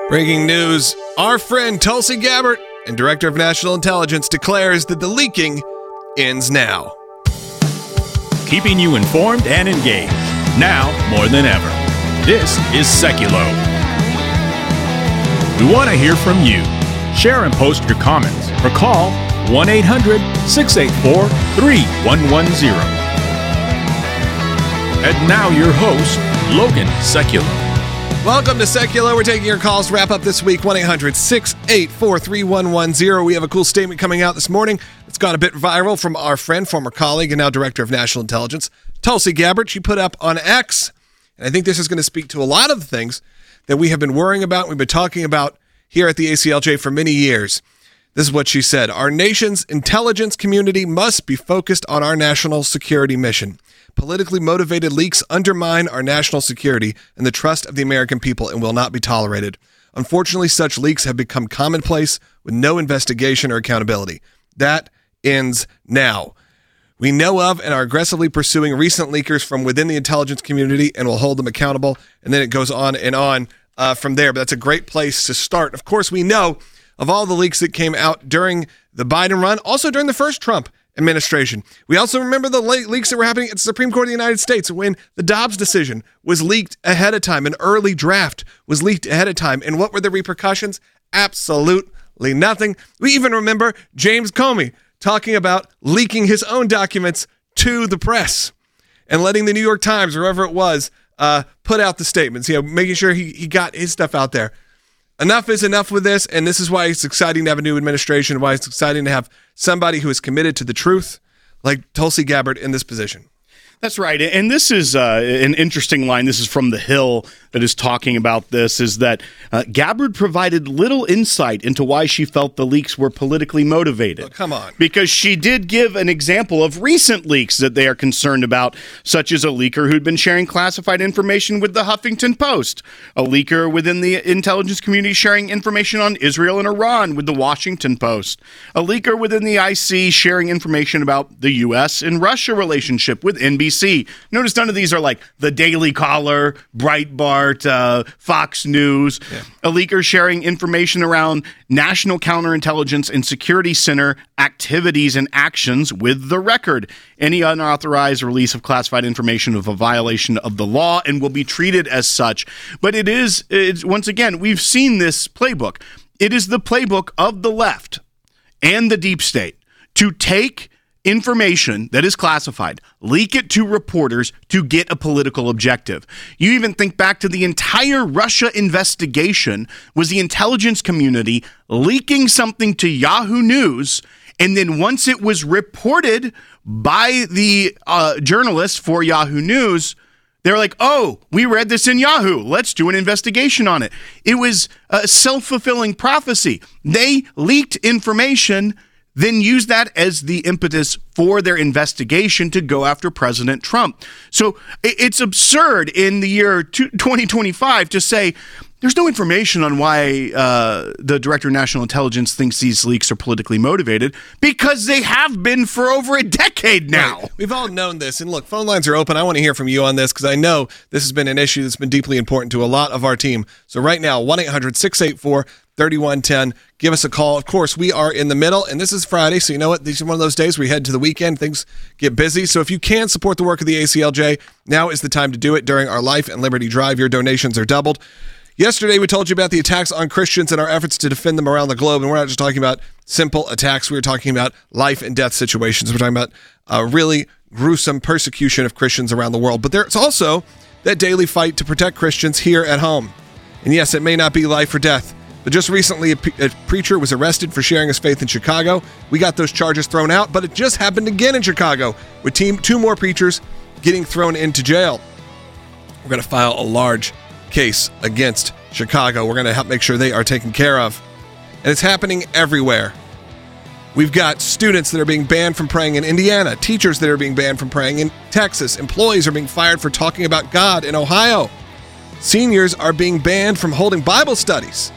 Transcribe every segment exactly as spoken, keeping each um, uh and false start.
Breaking news, our friend Tulsi Gabbard and Director of National Intelligence declares that the leaking ends now. Keeping you informed and engaged, now more than ever. This is Seculo. We want to hear from you. Share and post your comments or call one eight hundred, six eight four, three one one zero. And now your host, Logan Seculo. Welcome to Secular. We're taking your calls to wrap up this week. one eight hundred, six eight four, three one one zero. We have a cool statement coming out this morning. It's gone a bit viral from our friend, former colleague, and now Director of National Intelligence, Tulsi Gabbard. She put up on X, and I think this is going to speak to a lot of the things that we have been worrying about, we've been talking about here at the A C L J for many years. This is what she said. Our nation's intelligence community must be focused on our national security mission. Politically motivated leaks undermine our national security and the trust of the American people and will not be tolerated. Unfortunately, such leaks have become commonplace with no investigation or accountability. That ends now. We know of and are aggressively pursuing recent leakers from within the intelligence community and will hold them accountable. And then it goes on and on uh, from there. But that's a great place to start. Of course, we know of all the leaks that came out during the Biden run, also during the first Trump administration. We also remember the le- leaks that were happening at the Supreme Court of the United States when the Dobbs decision was leaked ahead of time. An early draft was leaked ahead of time. And what were the repercussions? Absolutely nothing. We even remember James Comey talking about leaking his own documents to the press and letting the New York Times, or whoever it was, uh, put out the statements, you know, making sure he, he got his stuff out there. Enough is enough with this, and this is why it's exciting to have a new administration, why it's exciting to have somebody who is committed to the truth, like Tulsi Gabbard, in this position. That's right. And this is uh, an interesting line. This is from The Hill that is talking about this, is that uh, Gabbard provided little insight into why she felt the leaks were politically motivated. Oh, come on. Because she did give an example of recent leaks that they are concerned about, such as a leaker who'd been sharing classified information with the Huffington Post, a leaker within the intelligence community sharing information on Israel and Iran with the Washington Post, a leaker within the I C sharing information about the U S and Russia relationship with N B C. Notice none of these are like the Daily Caller, Breitbart, uh, Fox News. Yeah. A leaker sharing information around National Counterintelligence and Security Center activities and actions with The Record. Any unauthorized release of classified information of a violation of the law and will be treated as such. But it is, it's, once again, we've seen this playbook. It is the playbook of the left and the deep state to take information that is classified, leak it to reporters to get a political objective. You even think back to the entire Russia investigation was the intelligence community leaking something to Yahoo News, and then once it was reported by the uh, journalists for Yahoo News, they were like, oh, we read this in Yahoo. Let's do an investigation on it. It was a self-fulfilling prophecy. They leaked information, then use that as the impetus for their investigation to go after President Trump. So it's absurd in the year twenty twenty-five to say there's no information on why uh, the Director of National Intelligence thinks these leaks are politically motivated, because they have been for over a decade now. Right. We've all known this. And look, phone lines are open. I want to hear from you on this because I know this has been an issue that's been deeply important to a lot of our team. So right now, one eight hundred, six eight four, three one one zero. Give us a call. Of course, we are in the middle, and this is Friday, so you know what? This is one of those days where we head to the weekend. Things get busy. So if you can support the work of the A C L J, now is the time to do it during our Life and Liberty Drive. Your donations are doubled. Yesterday, we told you about the attacks on Christians and our efforts to defend them around the globe, and we're not just talking about simple attacks. We're talking about life and death situations. We're talking about uh, really gruesome persecution of Christians around the world. But there's also that daily fight to protect Christians here at home. And yes, it may not be life or death, but just recently, a, pe- a preacher was arrested for sharing his faith in Chicago. We got those charges thrown out, but it just happened again in Chicago with team, two more preachers getting thrown into jail. We're going to file a large case against Chicago. We're going to help make sure they are taken care of. And it's happening everywhere. We've got students that are being banned from praying in Indiana, teachers that are being banned from praying in Texas, employees are being fired for talking about God in Ohio. Seniors are being banned from holding Bible studies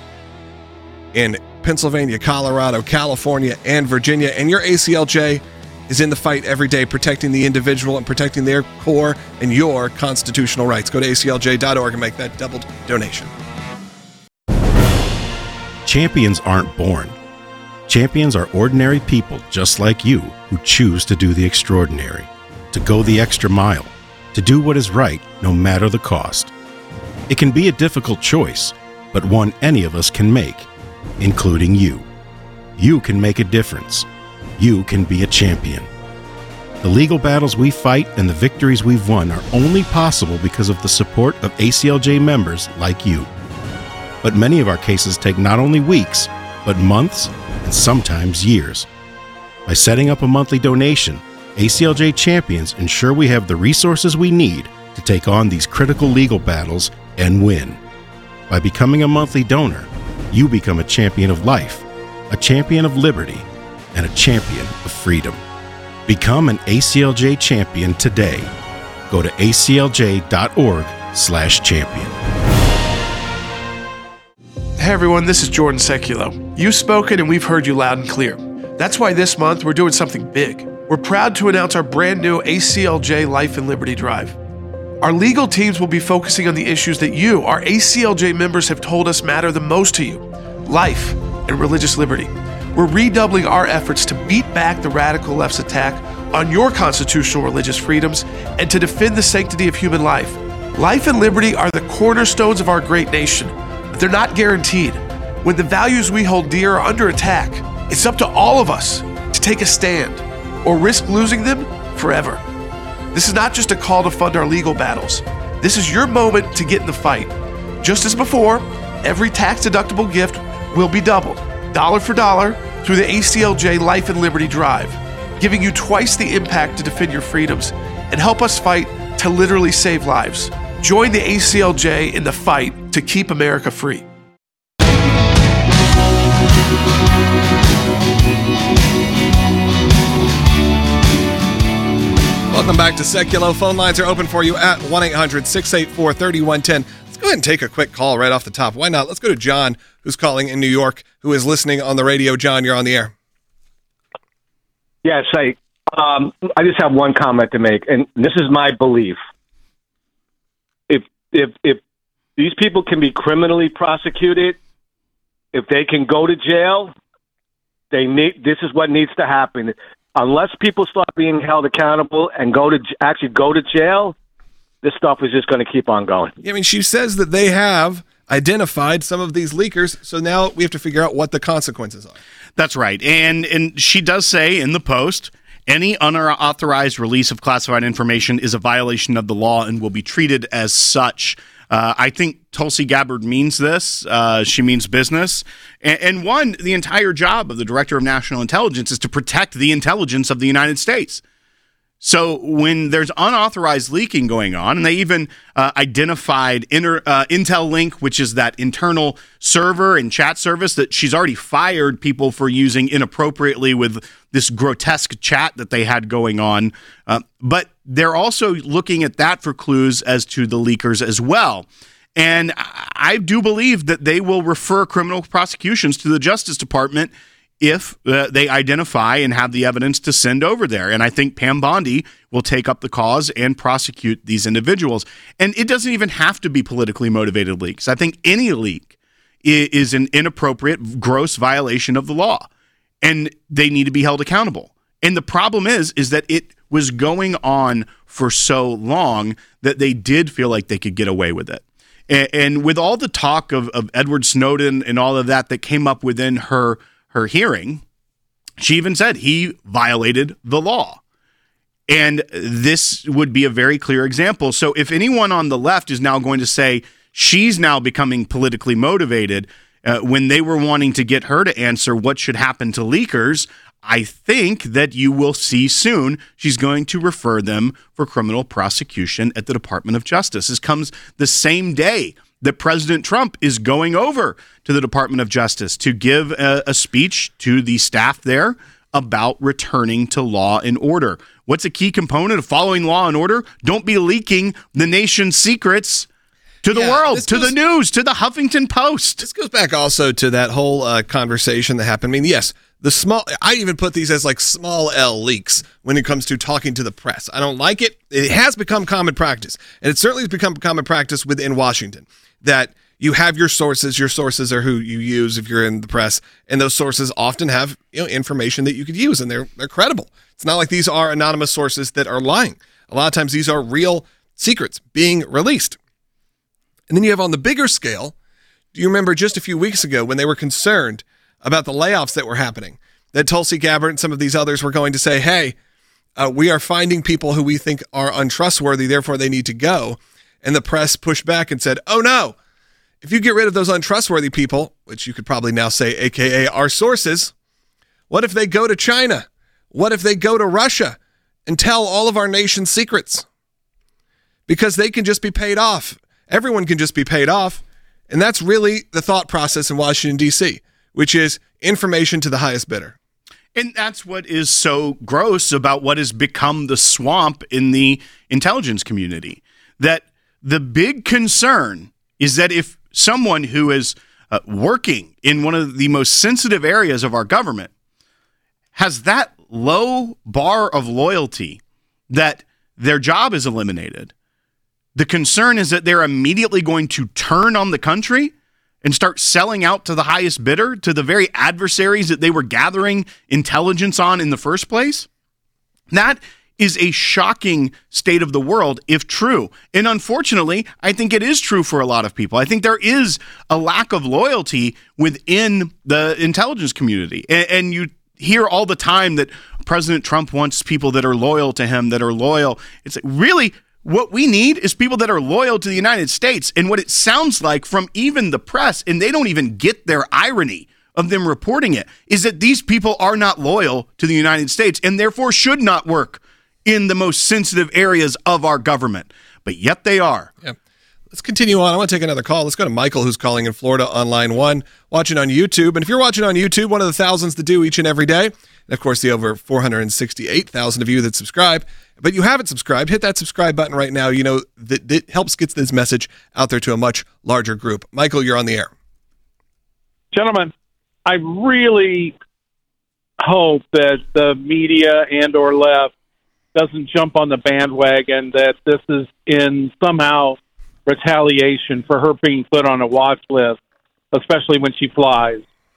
in Pennsylvania, Colorado, California, and Virginia. And your A C L J is in the fight every day, protecting the individual and protecting their core and your constitutional rights. Go to A C L J dot org and make that doubled donation. Champions aren't born. Champions are ordinary people just like you who choose to do the extraordinary, to go the extra mile, to do what is right no matter the cost. It can be a difficult choice, but one any of us can make, including you. You can make a difference. You can be a champion. The legal battles we fight and the victories we've won are only possible because of the support of A C L J members like you. But many of our cases take not only weeks, but months and sometimes years. By setting up a monthly donation, A C L J Champions ensure we have the resources we need to take on these critical legal battles and win. By becoming a monthly donor, you become a champion of life, a champion of liberty, and a champion of freedom. Become an A C L J champion today. Go to A C L J dot org slash champion. Hey everyone, this is Jordan Seculo. You've spoken and we've heard you loud and clear. That's why this month we're doing something big. We're proud to announce our brand new A C L J Life and Liberty Drive. Our legal teams will be focusing on the issues that you, our A C L J members, have told us matter the most to you: life and religious liberty. We're redoubling our efforts to beat back the radical left's attack on your constitutional religious freedoms and to defend the sanctity of human life. Life and liberty are the cornerstones of our great nation, but they're not guaranteed. When the values we hold dear are under attack, it's up to all of us to take a stand or risk losing them forever. This is not just a call to fund our legal battles. This is your moment to get in the fight. Just as before, every tax-deductible gift will be doubled, dollar for dollar, through the A C L J Life and Liberty Drive, giving you twice the impact to defend your freedoms and help us fight to literally save lives. Join the A C L J in the fight to keep America free. Welcome back to Seculo. Phone lines are open for you at one eight hundred six eight four three one one zero. Let's go ahead and take a quick call right off the top. Why not? Let's go to John, who's calling in New York, who is listening on the radio. John, you're on the air. Yes, I, um, I just have one comment to make, and this is my belief. If if if these people can be criminally prosecuted, if they can go to jail, they need. This is what needs to happen. Unless people start being held accountable and go to actually go to jail, this stuff is just going to keep on going. Yeah, I mean, she says that they have identified some of these leakers, so now we have to figure out what the consequences are. That's right. And and she does say in the post, any unauthorized release of classified information is a violation of the law and will be treated as such. Uh, I think Tulsi Gabbard means this. Uh, she means business. And, and one, the entire job of the Director of National Intelligence is to protect the intelligence of the United States. So when there's unauthorized leaking going on, and they even uh, identified inter, uh, Intel Link, which is that internal server and chat service that she's already fired people for using inappropriately with this grotesque chat that they had going on. Uh, but they're also looking at that for clues as to the leakers as well. And I do believe that they will refer criminal prosecutions to the Justice Department if uh, they identify and have the evidence to send over there. And I think Pam Bondi will take up the cause and prosecute these individuals. And it doesn't even have to be politically motivated leaks. I think any leak is an inappropriate, gross violation of the law, and they need to be held accountable. And the problem is, is that it was going on for so long that they did feel like they could get away with it. And, and with all the talk of, of Edward Snowden and all of that that came up within her her hearing, she even said he violated the law. And this would be a very clear example. So if anyone on the left is now going to say she's now becoming politically motivated uh, when they were wanting to get her to answer what should happen to leakers, I think that you will see soon she's going to refer them for criminal prosecution at the Department of Justice. This comes the same day that President Trump is going over to the Department of Justice to give a, a speech to the staff there about returning to law and order. What's a key component of following law and order? Don't be leaking the nation's secrets to the yeah, world, to goes, the news, to the Huffington Post. This goes back also to that whole uh, conversation that happened. I mean, yes, the small, I even put these as like small L leaks when it comes to talking to the press. I don't like it. It has become common practice, and it certainly has become common practice within Washington that you have your sources. Your sources are who you use if you're in the press, and those sources often have, you know, information that you could use, and they're they're credible. It's not like these are anonymous sources that are lying. A lot of times these are real secrets being released. And then you have on the bigger scale, do you remember just a few weeks ago when they were concerned about the layoffs that were happening, that Tulsi Gabbard and some of these others were going to say, hey, uh, we are finding people who we think are untrustworthy, therefore they need to go. And the press pushed back and said, oh no, if you get rid of those untrustworthy people, which you could probably now say, A K A our sources, what if they go to China? What if they go to Russia and tell all of our nation's secrets? Because they can just be paid off. Everyone can just be paid off. And that's really the thought process in Washington, D C, which is information to the highest bidder. And that's what is so gross about what has become the swamp in the intelligence community. That the big concern is that if someone who is uh, working in one of the most sensitive areas of our government has that low bar of loyalty that their job is eliminated, the concern is that they're immediately going to turn on the country and start selling out to the highest bidder, to the very adversaries that they were gathering intelligence on in the first place. That is a shocking state of the world if true. And unfortunately, I think it is true for a lot of people. I think there is a lack of loyalty within the intelligence community. And, and you hear all the time that President Trump wants people that are loyal to him, that are loyal. It's like, really, what we need is people that are loyal to the United States. And what it sounds like from even the press, and they don't even get their irony of them reporting it, is that these people are not loyal to the United States and therefore should not work in the most sensitive areas of our government. But yet they are. Yeah. Let's continue on. I want to take another call. Let's go to Michael, who's calling in Florida on line one, watching on YouTube. And if you're watching on YouTube, one of the thousands that do each and every day, and of course the over four hundred sixty-eight thousand of you that subscribe, but you haven't subscribed, hit that subscribe button right now. You know, that, that helps get this message out there to a much larger group. Michael, you're on the air. Gentlemen, I really hope that the media and or left doesn't jump on the bandwagon that this is in somehow retaliation for her being put on a watch list, especially when she flies.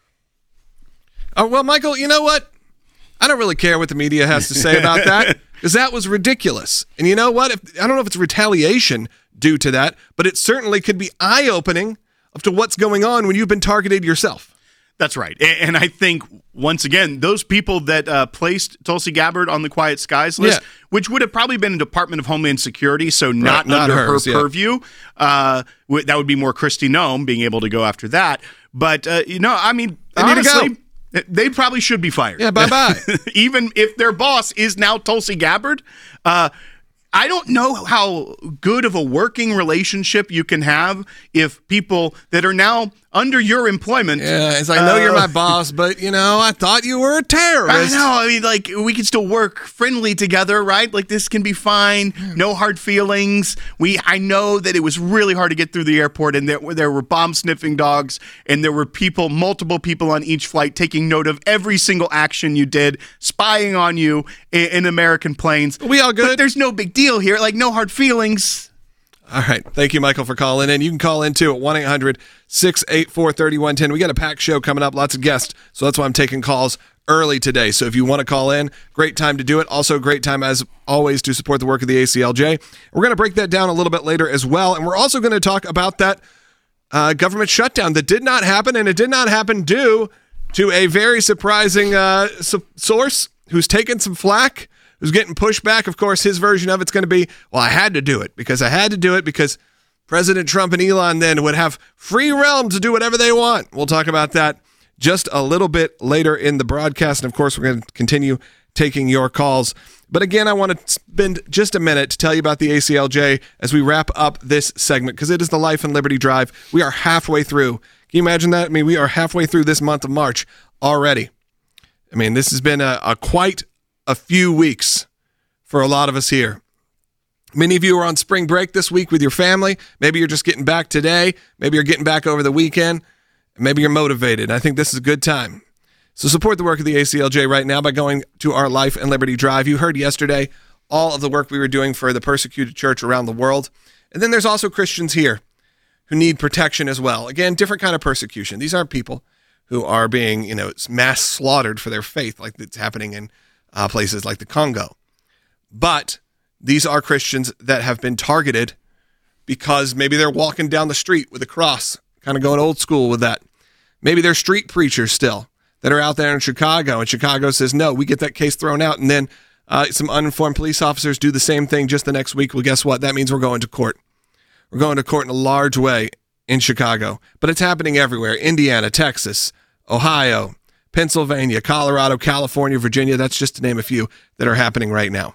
Oh, well, Michael, you know what? I don't really care what the media has to say about that, because that was ridiculous. And you know what? If, I don't know if it's retaliation due to that, but it certainly could be eye-opening of to what's going on when you've been targeted yourself. That's right. And I think, once again, those people that uh, placed Tulsi Gabbard on the Quiet Skies list, yeah. which would have probably been a Department of Homeland Security, so not, right, not under hers, her yeah. purview, uh, that would be more Kristi Noem being able to go after that. But, uh, you know, I mean, they honestly, they probably should be fired. Yeah, bye-bye. Even if their boss is now Tulsi Gabbard. Uh, I don't know how good of a working relationship you can have if people that are now under your employment. Yeah, it's like, I know uh, you're my boss, but, you know, I thought you were a terrorist. I know. I mean, like, we can still work friendly together, right? Like, this can be fine. No hard feelings. We, I know that it was really hard to get through the airport, and there, there were bomb-sniffing dogs, and there were people, multiple people on each flight taking note of every single action you did, spying on you in, in American planes. We all good? But there's no big deal here. Like, no hard feelings. All right. Thank you, Michael, for calling in. You can call in, too, at one eight hundred six eight four three one one zero. We got a packed show coming up, lots of guests, so that's why I'm taking calls early today. So if you want to call in, great time to do it. Also, great time, as always, to support the work of the A C L J. We're going to break that down a little bit later as well, and we're also going to talk about that uh, government shutdown that did not happen, and it did not happen due to a very surprising uh, su- source who's taken some flack, who's getting pushed back. Of course, his version of it's going to be, well, I had to do it because I had to do it because President Trump and Elon then would have free realm to do whatever they want. We'll talk about that just a little bit later in the broadcast. And of course, we're going to continue taking your calls. But again, I want to spend just a minute to tell you about the A C L J as we wrap up this segment, because it is the Life and Liberty Drive. We are halfway through. Can you imagine that? I mean, we are halfway through this month of March already. I mean, this has been a, a quite a few weeks for a lot of us here. Many of you are on spring break this week with your family. Maybe you're just getting back today. Maybe you're getting back over the weekend. Maybe you're motivated. I think this is a good time. So support the work of the A C L J right now by going to our Life and Liberty Drive. You heard yesterday all of the work we were doing for the persecuted church around the world. And then there's also Christians here who need protection as well. Again, different kind of persecution. These aren't people who are being, you know, mass slaughtered for their faith like it's happening in uh, places like the Congo. But these are Christians that have been targeted because maybe they're walking down the street with a cross, kind of going old school with that. Maybe they're street preachers still that are out there in Chicago, and Chicago says, no, we get that case thrown out, and then uh, some uninformed police officers do the same thing just the next week. Well, guess what? That means we're going to court. We're going to court in a large way in Chicago, but it's happening everywhere. Indiana, Texas, Ohio, Pennsylvania, Colorado, California, Virginia. That's just to name a few that are happening right now.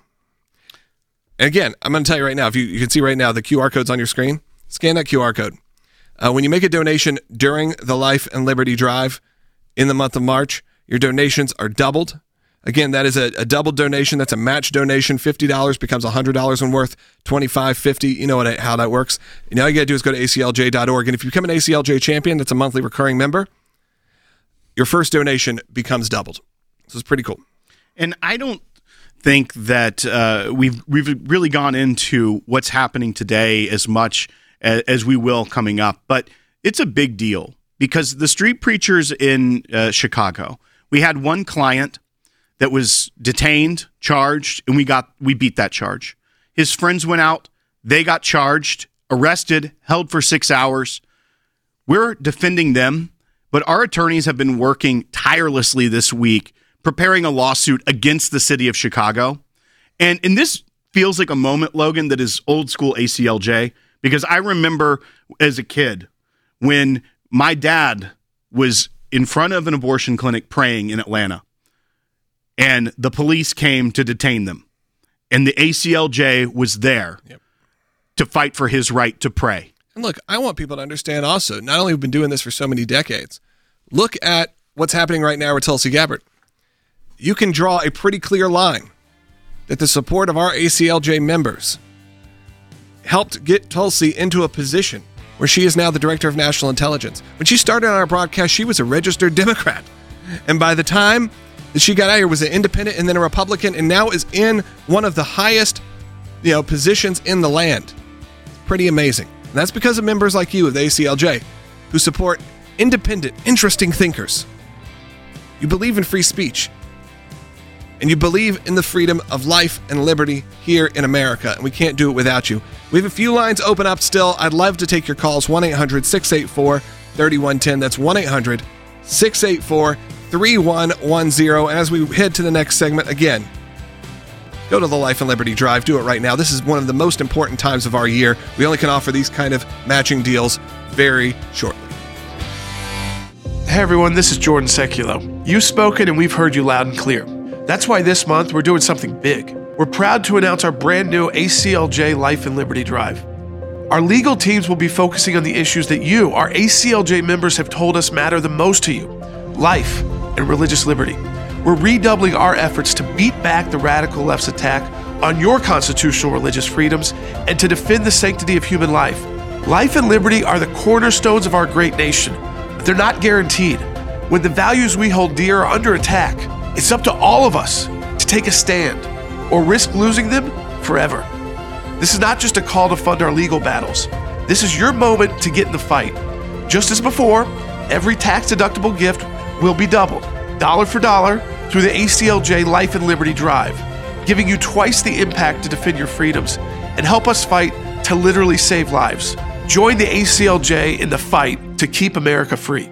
And again, I'm going to tell you right now, if you, you can see right now, the Q R code's on your screen. Scan that Q R code. Uh, when you make a donation during the Life and Liberty Drive in the month of March, your donations are doubled. Again, that is a, a double donation. That's a match donation. fifty dollars becomes one hundred dollars when worth twenty-five, fifty. You know what, how that works. And all you got to do is go to A C L J dot org. And if you become an A C L J champion, that's a monthly recurring member, your first donation becomes doubled. So it's pretty cool. And I don't think that uh, we've we've really gone into what's happening today as much as, as we will coming up, but it's a big deal because the street preachers in uh, Chicago, we had one client that was detained, charged, and we got we beat that charge. His friends went out, they got charged, arrested, held for six hours. We're defending them, but our attorneys have been working tirelessly this week preparing a lawsuit against the city of Chicago. And, and this feels like a moment, Logan, that is old school A C L J, because I remember as a kid when my dad was in front of an abortion clinic praying in Atlanta, and the police came to detain them. And the A C L J was there yep. to fight for his right to pray. And look, I want people to understand also, not only have we been doing this for so many decades, look at what's happening right now with Tulsi Gabbard. You can draw a pretty clear line that the support of our A C L J members helped get Tulsi into a position where she is now the director of national intelligence. When she started on our broadcast, she was a registered Democrat. And by the time that she got out here, was an independent and then a Republican, and now is in one of the highest, you know, positions in the land. It's pretty amazing. And that's because of members like you of the A C L J who support independent, interesting thinkers. You believe in free speech. And you believe in the freedom of life and liberty here in America, and we can't do it without you. We have a few lines open up still. I'd love to take your calls, one eight hundred six eight four three one one zero. That's one eight hundred six eight four three one one zero. And as we head to the next segment, again, go to the Life and Liberty Drive. Do it right now. This is one of the most important times of our year. We only can offer these kind of matching deals very shortly. Hey everyone, this is Jordan Seculo. You've spoken and we've heard you loud and clear. That's why this month we're doing something big. We're proud to announce our brand new A C L J Life and Liberty Drive. Our legal teams will be focusing on the issues that you, our A C L J members, have told us matter the most to you: life and religious liberty. We're redoubling our efforts to beat back the radical left's attack on your constitutional religious freedoms and to defend the sanctity of human life. Life and liberty are the cornerstones of our great nation, but they're not guaranteed. When the values we hold dear are under attack, it's up to all of us to take a stand or risk losing them forever. This is not just a call to fund our legal battles. This is your moment to get in the fight. Just as before, every tax-deductible gift will be doubled, dollar for dollar, through the A C L J Life and Liberty Drive, giving you twice the impact to defend your freedoms and help us fight to literally save lives. Join the A C L J in the fight to keep America free.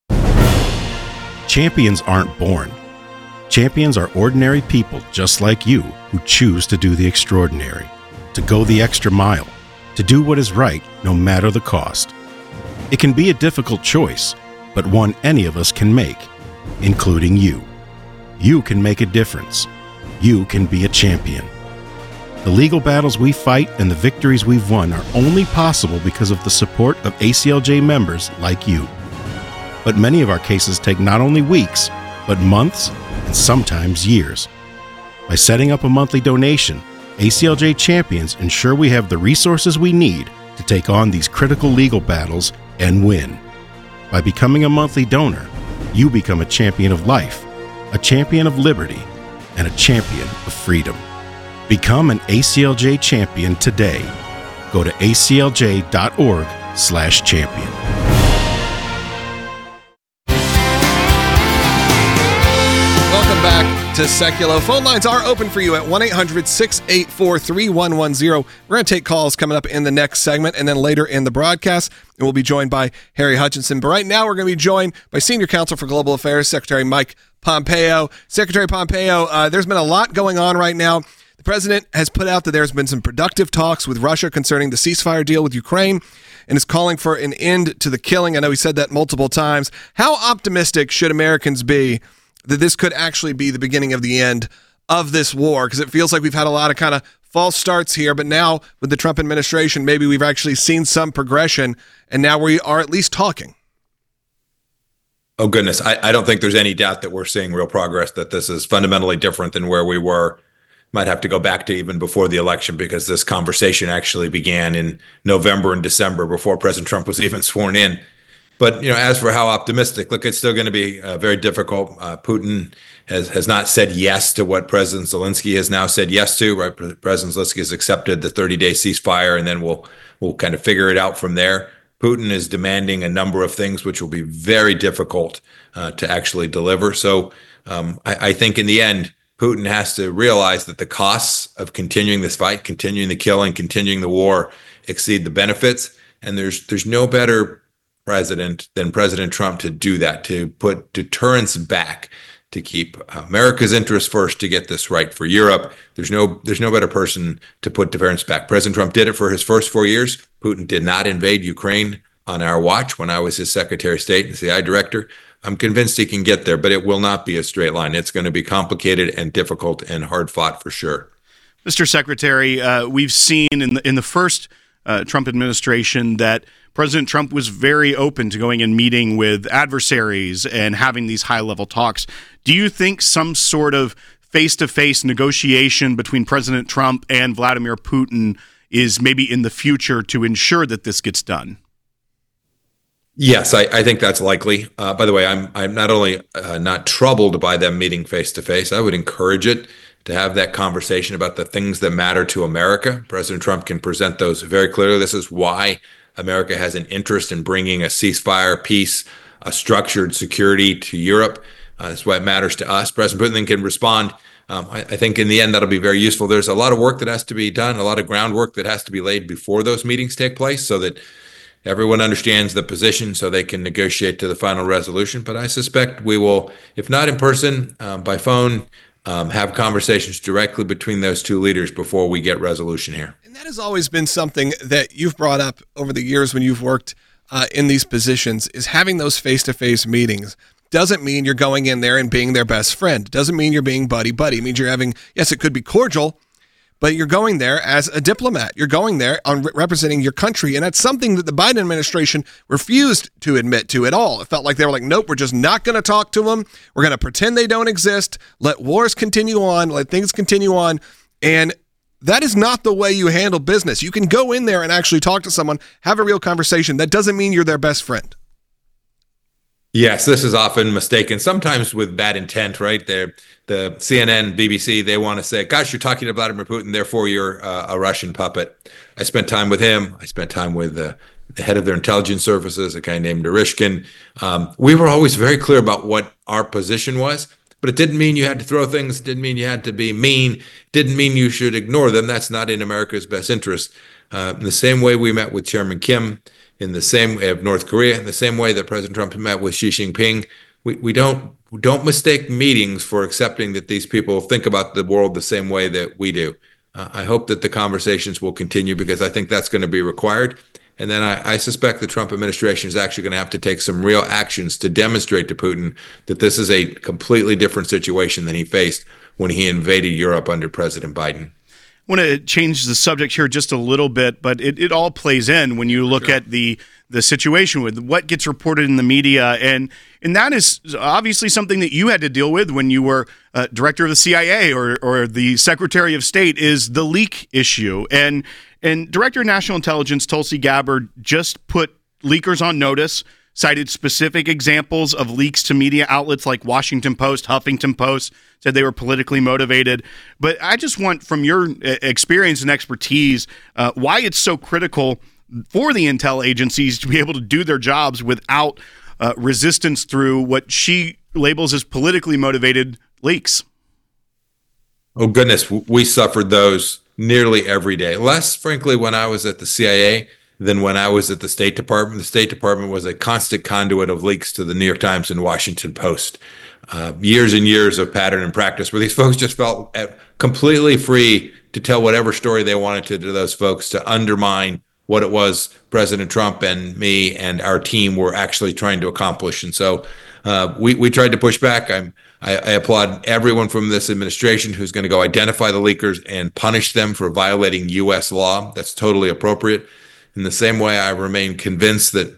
Champions aren't born. Champions are ordinary people just like you who choose to do the extraordinary, to go the extra mile, to do what is right no matter the cost. It can be a difficult choice, but one any of us can make, including you. You can make a difference. You can be a champion. The legal battles we fight and the victories we've won are only possible because of the support of A C L J members like you. But many of our cases take not only weeks, but months and sometimes years. By setting up a monthly donation, A C L J champions ensure we have the resources we need to take on these critical legal battles and win. By becoming a monthly donor, you become a champion of life, a champion of liberty, and a champion of freedom. Become an A C L J champion today. Go to A C L J dot org slash champion. Welcome back to Seculo. Phone lines are open for you at one eight hundred six eight four three one one zero. We're going to take calls coming up in the next segment and then later in the broadcast. And we'll be joined by Harry Hutchinson. But right now, we're going to be joined by Senior Counsel for Global Affairs, Secretary Mike Pompeo. Secretary Pompeo, uh, there's been a lot going on right now. The president has put out that there's been some productive talks with Russia concerning the ceasefire deal with Ukraine and is calling for an end to the killing. I know he said that multiple times. How optimistic should Americans be that this could actually be the beginning of the end of this war? Because it feels like we've had a lot of kind of false starts here, but now with the Trump administration, maybe we've actually seen some progression, and now we are at least talking. Oh, goodness. I, I don't think there's any doubt that we're seeing real progress, that this is fundamentally different than where we were. Might have to go back to even before the election, because this conversation actually began in November and December before President Trump was even sworn in. But, you know, as for how optimistic, look, it's still going to be uh, very difficult. Uh, Putin has, has not said yes to what President Zelensky has now said yes to. Right? President Zelensky has accepted the thirty-day ceasefire, and then we'll we'll kind of figure it out from there. Putin is demanding a number of things which will be very difficult uh, to actually deliver. So um, I, I think in the end, Putin has to realize that the costs of continuing this fight, continuing the killing, continuing the war exceed the benefits. And there's there's no better president than President Trump to do that, to put deterrence back, to keep America's interests first, to get this right for Europe. There's no there's no better person to put deterrence back. President Trump did it for his first four years. Putin did not invade Ukraine on our watch when I was his Secretary of State and C I A director. I'm convinced he can get there, but it will not be a straight line. It's going to be complicated and difficult and hard fought for sure. Mister Secretary, uh, we've seen in the, in the first uh, Trump administration that President Trump was very open to going and meeting with adversaries and having these high-level talks. Do you think some sort of face-to-face negotiation between President Trump and Vladimir Putin is maybe in the future to ensure that this gets done? Yes, I, I think that's likely. Uh, by the way, I'm I'm not only uh, not troubled by them meeting face-to-face, I would encourage it to have that conversation about the things that matter to America. President Trump can present those very clearly. This is why America has an interest in bringing a ceasefire, peace, a structured security to Europe. Uh, that's why it matters to us. President Putin can respond. Um, I, I think in the end, that'll be very useful. There's a lot of work that has to be done, a lot of groundwork that has to be laid before those meetings take place so that everyone understands the position so they can negotiate to the final resolution. But I suspect we will, if not in person, um, by phone, um, have conversations directly between those two leaders before we get resolution here. And that has always been something that you've brought up over the years when you've worked uh, in these positions, is having those face-to-face meetings. Doesn't mean you're going in there and being their best friend. Doesn't mean you're being buddy-buddy. It means you're having, yes, it could be cordial, but you're going there as a diplomat. You're going there on re- representing your country, and that's something that the Biden administration refused to admit to at all. It felt like they were like, nope, we're just not going to talk to them. We're going to pretend they don't exist, let wars continue on, let things continue on, and that is not the way you handle business. You can go in there and actually talk to someone, have a real conversation. That doesn't mean you're their best friend. Yes, this is often mistaken, sometimes with bad intent, right? They're, the C N N, B B C, they want to say, gosh, you're talking to Vladimir Putin, therefore you're uh, a Russian puppet. I spent time with him. I spent time with uh, the head of their intelligence services, a guy named Narishkin. Um, we were always very clear about what our position was, but it didn't mean you had to throw things. It didn't mean you had to be mean. It didn't mean you should ignore them. That's not in America's best interest. Uh, in the same way we met with Chairman Kim, in the same way of North Korea, in the same way that President Trump met with Xi Jinping, we, we don't we don't mistake meetings for accepting that these people think about the world the same way that we do. Uh, I hope that the conversations will continue because I think that's going to be required. And then I, I suspect the Trump administration is actually going to have to take some real actions to demonstrate to Putin that this is a completely different situation than he faced when he invaded Europe under President Biden. I want to change the subject here just a little bit, but it, it all plays in when you look sure. at the the situation with what gets reported in the media. And and that is obviously something that you had to deal with when you were uh, director of the C I A or or the Secretary of State, is the leak issue. And, and Director of National Intelligence Tulsi Gabbard just put leakers on notice, cited specific examples of leaks to media outlets like Washington Post, Huffington Post, said they were politically motivated. But I just want, from your experience and expertise, uh, why it's so critical for the intel agencies to be able to do their jobs without uh, resistance through what she labels as politically motivated leaks. Oh, goodness. We suffered those nearly every day. Less, frankly, when I was at the C I A than when I was at the State Department. The State Department was a constant conduit of leaks to the New York Times and Washington Post. Uh, years and years of pattern and practice where these folks just felt completely free to tell whatever story they wanted to to those folks to undermine what it was President Trump and me and our team were actually trying to accomplish. And so uh, we, we tried to push back. I'm, I, I applaud everyone from this administration who's going to go identify the leakers and punish them for violating U S law. That's totally appropriate. In the same way, I remain convinced that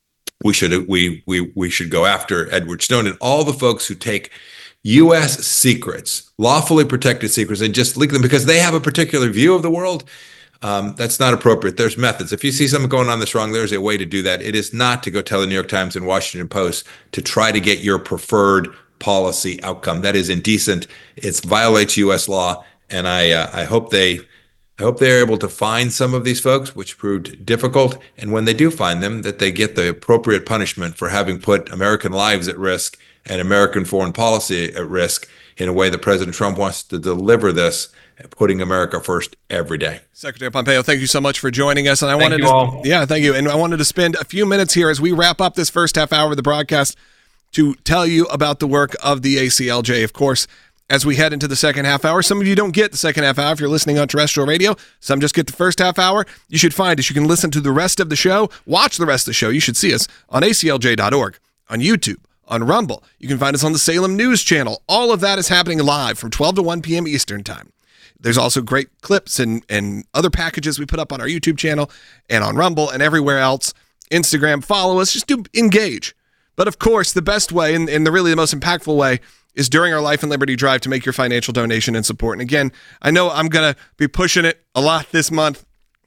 we should we we we should go after Edward Snowden and all the folks who take U S secrets, lawfully protected secrets, and just leak them because they have a particular view of the world. Um, that's not appropriate. There's methods. If you see something going on that's wrong, there's a way to do that. It is not to go tell the New York Times and Washington Post to try to get your preferred policy outcome. That is indecent. It violates U S law, and I uh, I hope they. I hope they're able to find some of these folks, which proved difficult. And when they do find them, that they get the appropriate punishment for having put American lives at risk and American foreign policy at risk in a way that President Trump wants to deliver this, putting America first every day. Secretary Pompeo, thank you so much for joining us. And I Thank wanted you to, all. yeah, thank you. And I wanted to spend a few minutes here as we wrap up this first half hour of the broadcast to tell you about the work of the A C L J. Of course, as we head into the second half hour, some of you don't get the second half hour if you're listening on terrestrial radio. Some just get the first half hour. You should find us. You can listen to the rest of the show, watch the rest of the show. You should see us on A C L J dot org, on YouTube, on Rumble. You can find us on the Salem News Channel. All of that is happening live from twelve to one p.m. Eastern Time. There's also great clips and, and other packages we put up on our YouTube channel and on Rumble and everywhere else. Instagram, follow us. Just do engage. But of course, the best way and, and the really the most impactful way is during our Life and Liberty Drive to make your financial donation and support. And again, I know I'm going to be pushing it a lot this month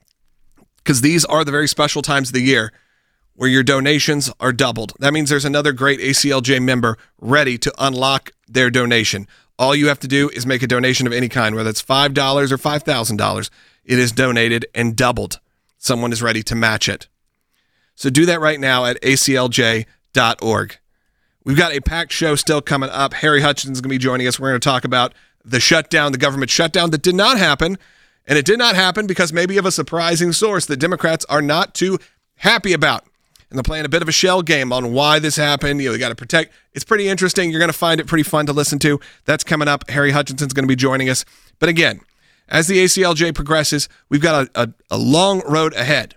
because these are the very special times of the year where your donations are doubled. That means there's another great A C L J member ready to unlock their donation. All you have to do is make a donation of any kind, whether it's five dollars or five thousand dollars. It is donated and doubled. Someone is ready to match it. So do that right now at A C L J dot org. We've got a packed show still coming up. Harry Hutchinson is going to be joining us. We're going to talk about the shutdown, the government shutdown that did not happen. And it did not happen because maybe of a surprising source that Democrats are not too happy about. And they're playing a bit of a shell game on why this happened. You know, they got to protect. It's pretty interesting. You're going to find it pretty fun to listen to. That's coming up. Harry Hutchinson's going to be joining us. But again, as the A C L J progresses, we've got a, a, a long road ahead.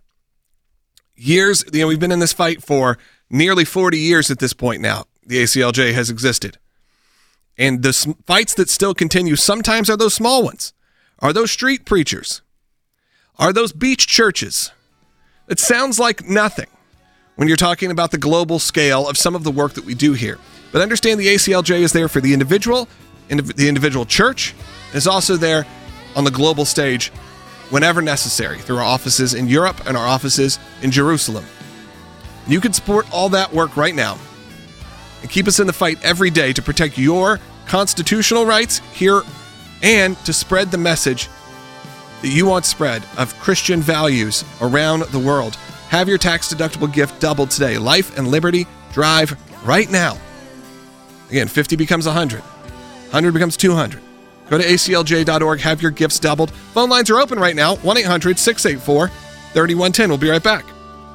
Years, you know, we've been in this fight for nearly forty years at this point now. The A C L J has existed. And the sm- fights that still continue sometimes are those small ones. Are those street preachers? Are those beach churches? It sounds like nothing when you're talking about the global scale of some of the work that we do here. But understand the A C L J is there for the individual, indiv- the individual church, and is also there on the global stage whenever necessary through our offices in Europe and our offices in Jerusalem. You can support all that work right now and keep us in the fight every day to protect your constitutional rights here and to spread the message that you want spread of Christian values around the world. Have your tax-deductible gift doubled today. Life and Liberty Drive right now. Again, fifty becomes one hundred. one hundred becomes two hundred. Go to A C L J dot org. Have your gifts doubled. Phone lines are open right now. one eight hundred six eight four three one one zero. We'll be right back.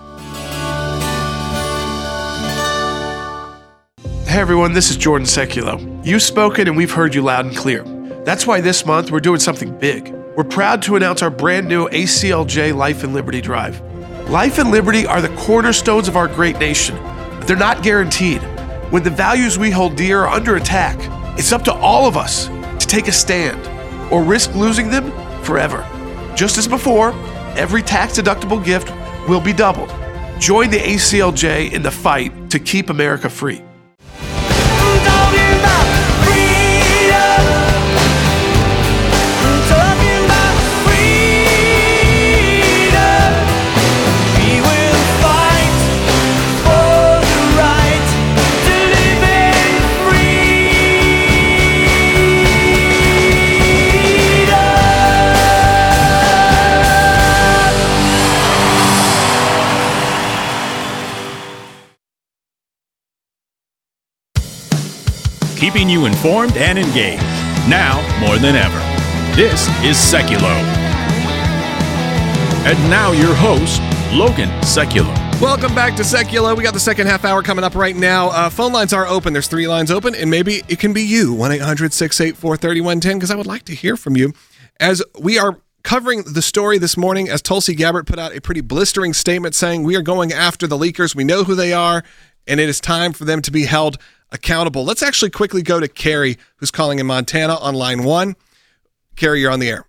Hey everyone, this is Jordan Seculo. You've spoken and we've heard you loud and clear. That's why this month we're doing something big. We're proud to announce our brand new A C L J Life and Liberty Drive. Life and liberty are the cornerstones of our great nation, but they're not guaranteed. When the values we hold dear are under attack, it's up to all of us to take a stand or risk losing them forever. Just as before, every tax-deductible gift will be doubled. Join the A C L J in the fight to keep America free. keeping you informed and engaged. Now more than ever. This is Seculo. And now your host, Logan Seculo. Welcome back to Seculo. We got the second half hour coming up right now. Uh, phone lines are open. There's three lines open, and maybe it can be you, one eight hundred six eight four three one one zero, because I would like to hear from you. As we are covering the story this morning, as Tulsi Gabbard put out a pretty blistering statement saying we are going after the leakers. We know who they are, and it is time for them to be held accountable. Let's actually quickly go to Carrie, who's calling in Montana on line one. Carrie, you're on the air.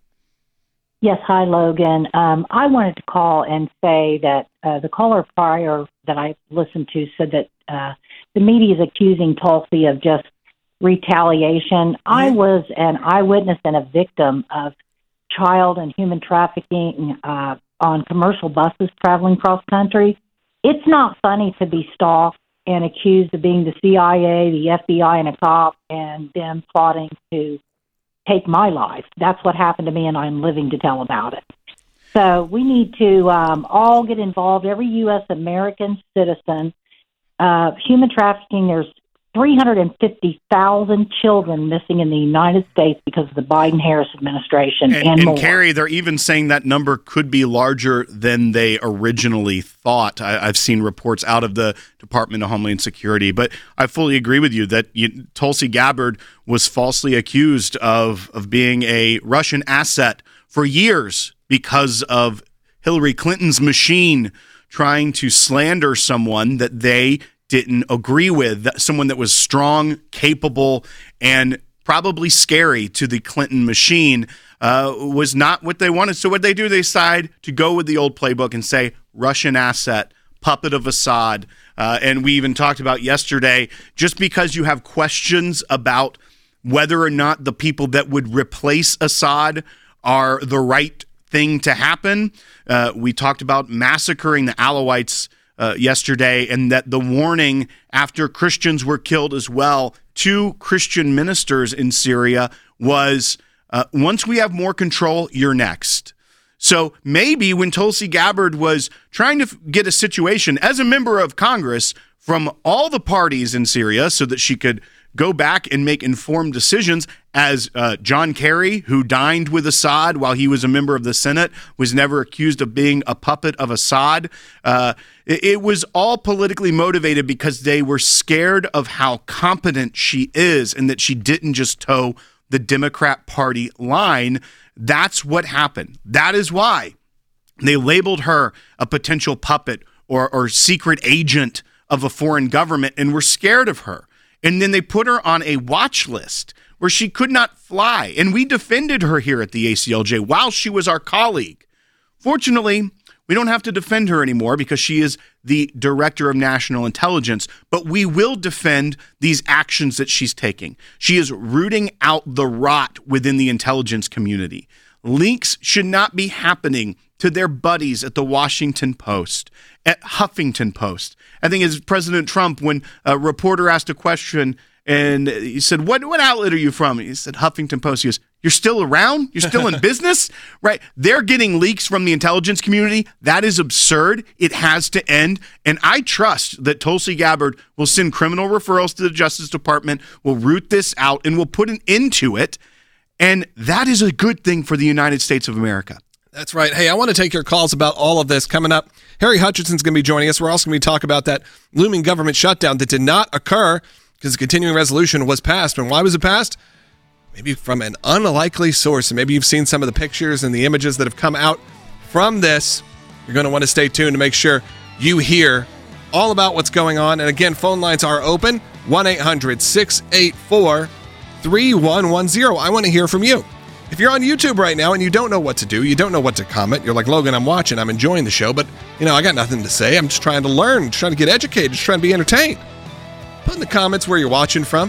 Yes, hi, Logan. Um, I wanted to call and say that uh, the caller prior that I listened to said that uh, the media is accusing Tulsi of just retaliation. Mm-hmm. I was an eyewitness and a victim of child and human trafficking uh, on commercial buses traveling cross country. It's not funny to be stalked and accused of being the C I A, the F B I, and a cop, and them plotting to take my life. That's what happened to me, and I'm living to tell about it. So we need to um, all get involved, every U S American citizen. Uh, human trafficking, there's three hundred fifty thousand children missing in the United States because of the Biden-Harris administration, and, and, and more. Carrie, they're even saying that number could be larger than they originally thought. I, I've seen reports out of the Department of Homeland Security, but I fully agree with you that you, Tulsi Gabbard was falsely accused of, of being a Russian asset for years because of Hillary Clinton's machine trying to slander someone that they didn't agree with, that someone that was strong, capable, and probably scary to the Clinton machine uh, was not what they wanted. So what they do, they decide to go with the old playbook and say Russian asset, puppet of Assad. Uh, and we even talked about yesterday, just because you have questions about whether or not the people that would replace Assad are the right thing to happen. Uh, we talked about massacring the Alawites Uh, yesterday, and that the warning after Christians were killed as well, two Christian ministers in Syria, was uh, once we have more control, you're next. So maybe when Tulsi Gabbard was trying to f- get a situation as a member of Congress from all the parties in Syria so that she could go back and make informed decisions, as uh, John Kerry, who dined with Assad while he was a member of the Senate, was never accused of being a puppet of Assad. Uh, it, it was all politically motivated because they were scared of how competent she is and that she didn't just toe the Democrat Party line. That's what happened. That is why they labeled her a potential puppet or, or secret agent of a foreign government and were scared of her. And then they put her on a watch list where she could not fly. And we defended her here at the A C L J while she was our colleague. Fortunately, we don't have to defend her anymore because she is the Director of National Intelligence, but we will defend these actions that she's taking. She is rooting out the rot within the intelligence community. Leaks should not be happening to their buddies at the Washington Post, at Huffington Post. I think it's President Trump, when a reporter asked a question and he said, what, what outlet are you from? He said, Huffington Post. He goes, you're still around? You're still in business? Right. They're getting leaks from the intelligence community. That is absurd. It has to end. And I trust that Tulsi Gabbard will send criminal referrals to the Justice Department, will root this out, and will put an end to it. And that is a good thing for the United States of America. That's right. Hey, I want to take your calls about all of this coming up. Harry Hutchinson's going to be joining us. We're also going to be talking about that looming government shutdown that did not occur because the continuing resolution was passed. And why was it passed? Maybe from an unlikely source. And maybe you've seen some of the pictures and the images that have come out from this. You're going to want to stay tuned to make sure you hear all about what's going on. And again, phone lines are open, one eight hundred six eight four three one one zero. I want to hear from you. If you're on YouTube right now and you don't know what to do, you don't know what to comment, you're like, Logan, I'm watching, I'm enjoying the show, but, you know, I got nothing to say. I'm just trying to learn, just trying to get educated, just trying to be entertained. Put in the comments where you're watching from.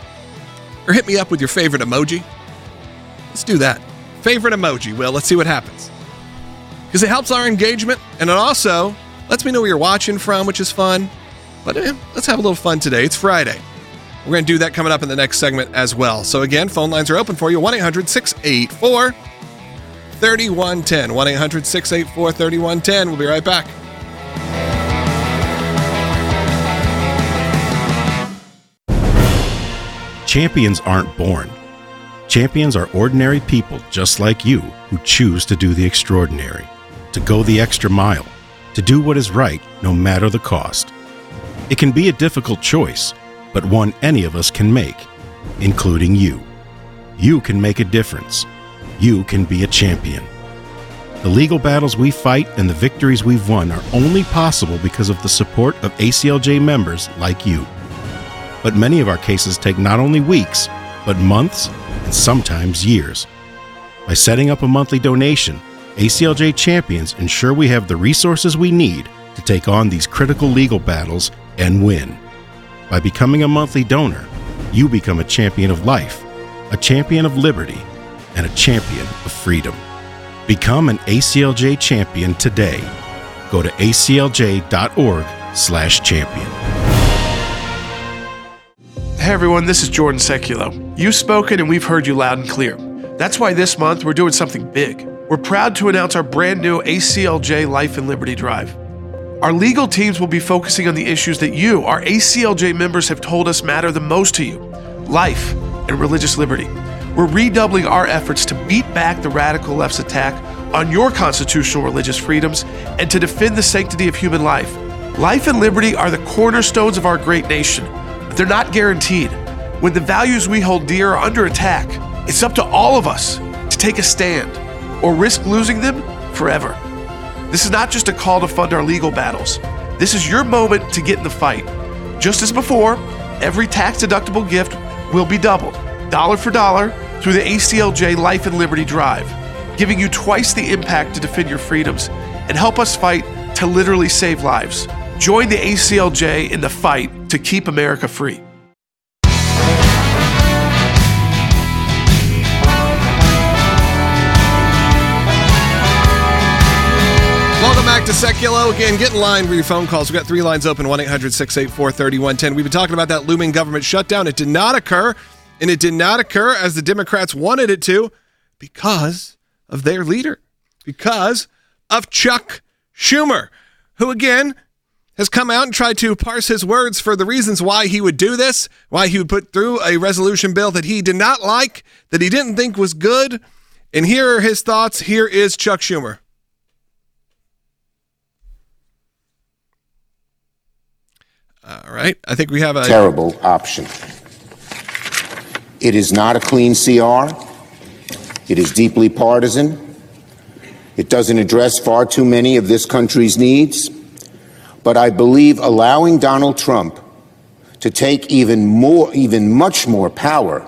Or hit me up with your favorite emoji. Let's do that. Favorite emoji, Will. Let's see what happens. Because it helps our engagement, and it also lets me know where you're watching from, which is fun. But eh, let's have a little fun today. It's Friday. We're going to do that coming up in the next segment as well. So again, phone lines are open for you, one eight hundred six eight four three one one zero. one eight hundred six eight four three one one zero. We'll be right back. Champions aren't born. Champions are ordinary people just like you who choose to do the extraordinary, to go the extra mile, to do what is right no matter the cost. It can be a difficult choice, but one any of us can make, including you. You can make a difference. You can be a champion. The legal battles we fight and the victories we've won are only possible because of the support of A C L J members like you. But many of our cases take not only weeks, but months and sometimes years. By setting up a monthly donation, A C L J Champions ensure we have the resources we need to take on these critical legal battles and win. By becoming a monthly donor, you become a champion of life, a champion of liberty, and a champion of freedom. Become an A C L J champion today. Go to A C L J dot org slash champion. Hey everyone, this is Jordan Seculo. You've spoken and we've heard you loud and clear. That's why this month we're doing something big. We're proud to announce our brand new A C L J Life and Liberty Drive. Our legal teams will be focusing on the issues that you, our A C L J members, have told us matter the most to you: life and religious liberty. We're redoubling our efforts to beat back the radical left's attack on your constitutional religious freedoms and to defend the sanctity of human life. Life and liberty are the cornerstones of our great nation, but they're not guaranteed. When the values we hold dear are under attack, it's up to all of us to take a stand or risk losing them forever. This is not just a call to fund our legal battles. This is your moment to get in the fight. Just as before, every tax-deductible gift will be doubled, dollar for dollar, through the A C L J Life and Liberty Drive, giving you twice the impact to defend your freedoms and help us fight to literally save lives. Join the A C L J in the fight to keep America free. Welcome back to Seculo. Again, get in line with your phone calls. We've got three lines open, one eight hundred six eight four three one one zero. We've been talking about that looming government shutdown. It did not occur, and it did not occur as the Democrats wanted it to because of their leader, because of Chuck Schumer, who, again, has come out and tried to parse his words for the reasons why he would do this, why he would put through a resolution bill that he did not like, that he didn't think was good. And here are his thoughts. Here is Chuck Schumer. All right. I think we have a terrible option. It is not a clean C R. It is deeply partisan. It doesn't address far too many of this country's needs. But I believe allowing Donald Trump to take even more, even much more power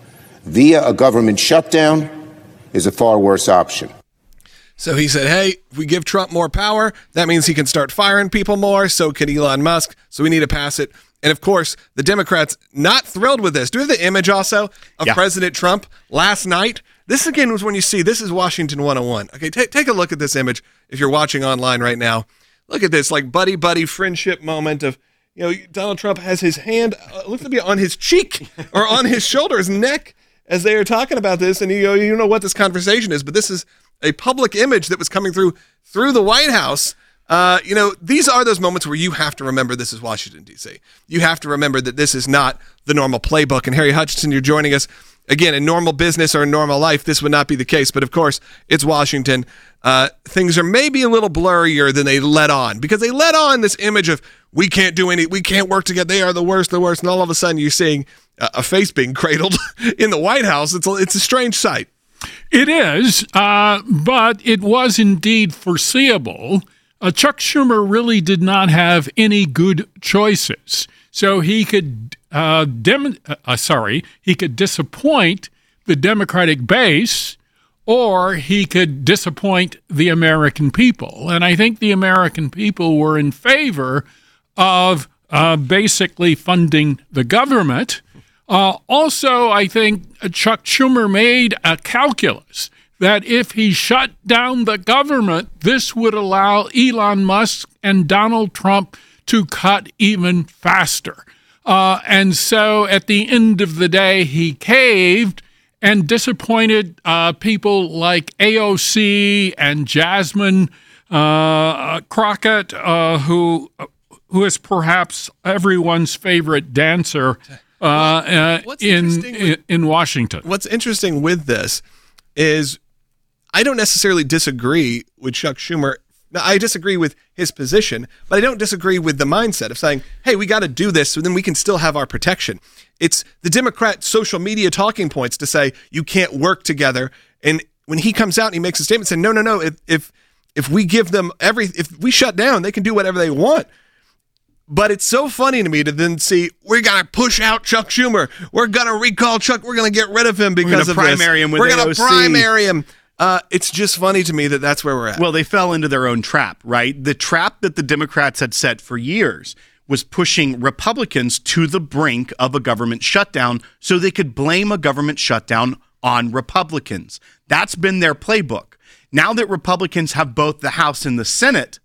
via a government shutdown is a far worse option. So he said, hey, if we give Trump more power, that means he can start firing people more. So can Elon Musk. So we need to pass it. And of course, the Democrats not thrilled with this. Do we have the image also of yeah. President Trump last night? This again was when you see, this is Washington one oh one. Okay, t- take a look at this image if you're watching online right now. Look at this, like buddy-buddy friendship moment of, you know, Donald Trump has his hand, uh, looks to be on his cheek or on his shoulder, his neck, as they are talking about this. And you know, you know what this conversation is, but this is a public image that was coming through through the White House. Uh, you know, these are those moments where you have to remember this is Washington, D C. You have to remember that this is not the normal playbook. And Harry Hutchinson, you're joining us. Again, in normal business or in normal life, this would not be the case. But of course, it's Washington. Uh, things are maybe a little blurrier than they let on, because they let on this image of we can't do any, we can't work together. They are the worst, the worst. And all of a sudden you're seeing a, a face being cradled in the White House. It's a, it's a strange sight. It is, uh, but it was indeed foreseeable. Uh, Chuck Schumer really did not have any good choices. So he could, uh, dem- uh, sorry, he could disappoint the Democratic base, or he could disappoint the American people. And I think the American people were in favor of uh, basically funding the government. Uh, also, I think Chuck Schumer made a calculus that if he shut down the government, this would allow Elon Musk and Donald Trump to cut even faster. Uh, and so at the end of the day, he caved and disappointed uh, people like A O C and Jasmine uh, Crockett, uh, who who is perhaps everyone's favorite dancer uh, uh, What's in, interesting in with- in Washington. What's interesting with this is I don't necessarily disagree with Chuck Schumer. Now, I disagree with his position, but I don't disagree with the mindset of saying, hey, we got to do this so then we can still have our protection. It's the Democrat social media talking points to say you can't work together. And when he comes out and he makes a statement saying, no, no, no, if if, if we give them every, if we shut down, they can do whatever they want. But it's so funny to me to then see, we're going to push out Chuck Schumer. We're going to recall Chuck. We're going to get rid of him because We're of gonna this. primary him with We're going A O to C. primary him. Uh, it's just funny to me that that's where we're at. Well, they fell into their own trap, right? The trap that the Democrats had set for years was pushing Republicans to the brink of a government shutdown so they could blame a government shutdown on Republicans. That's been their playbook. Now that Republicans have both the House and the Senate,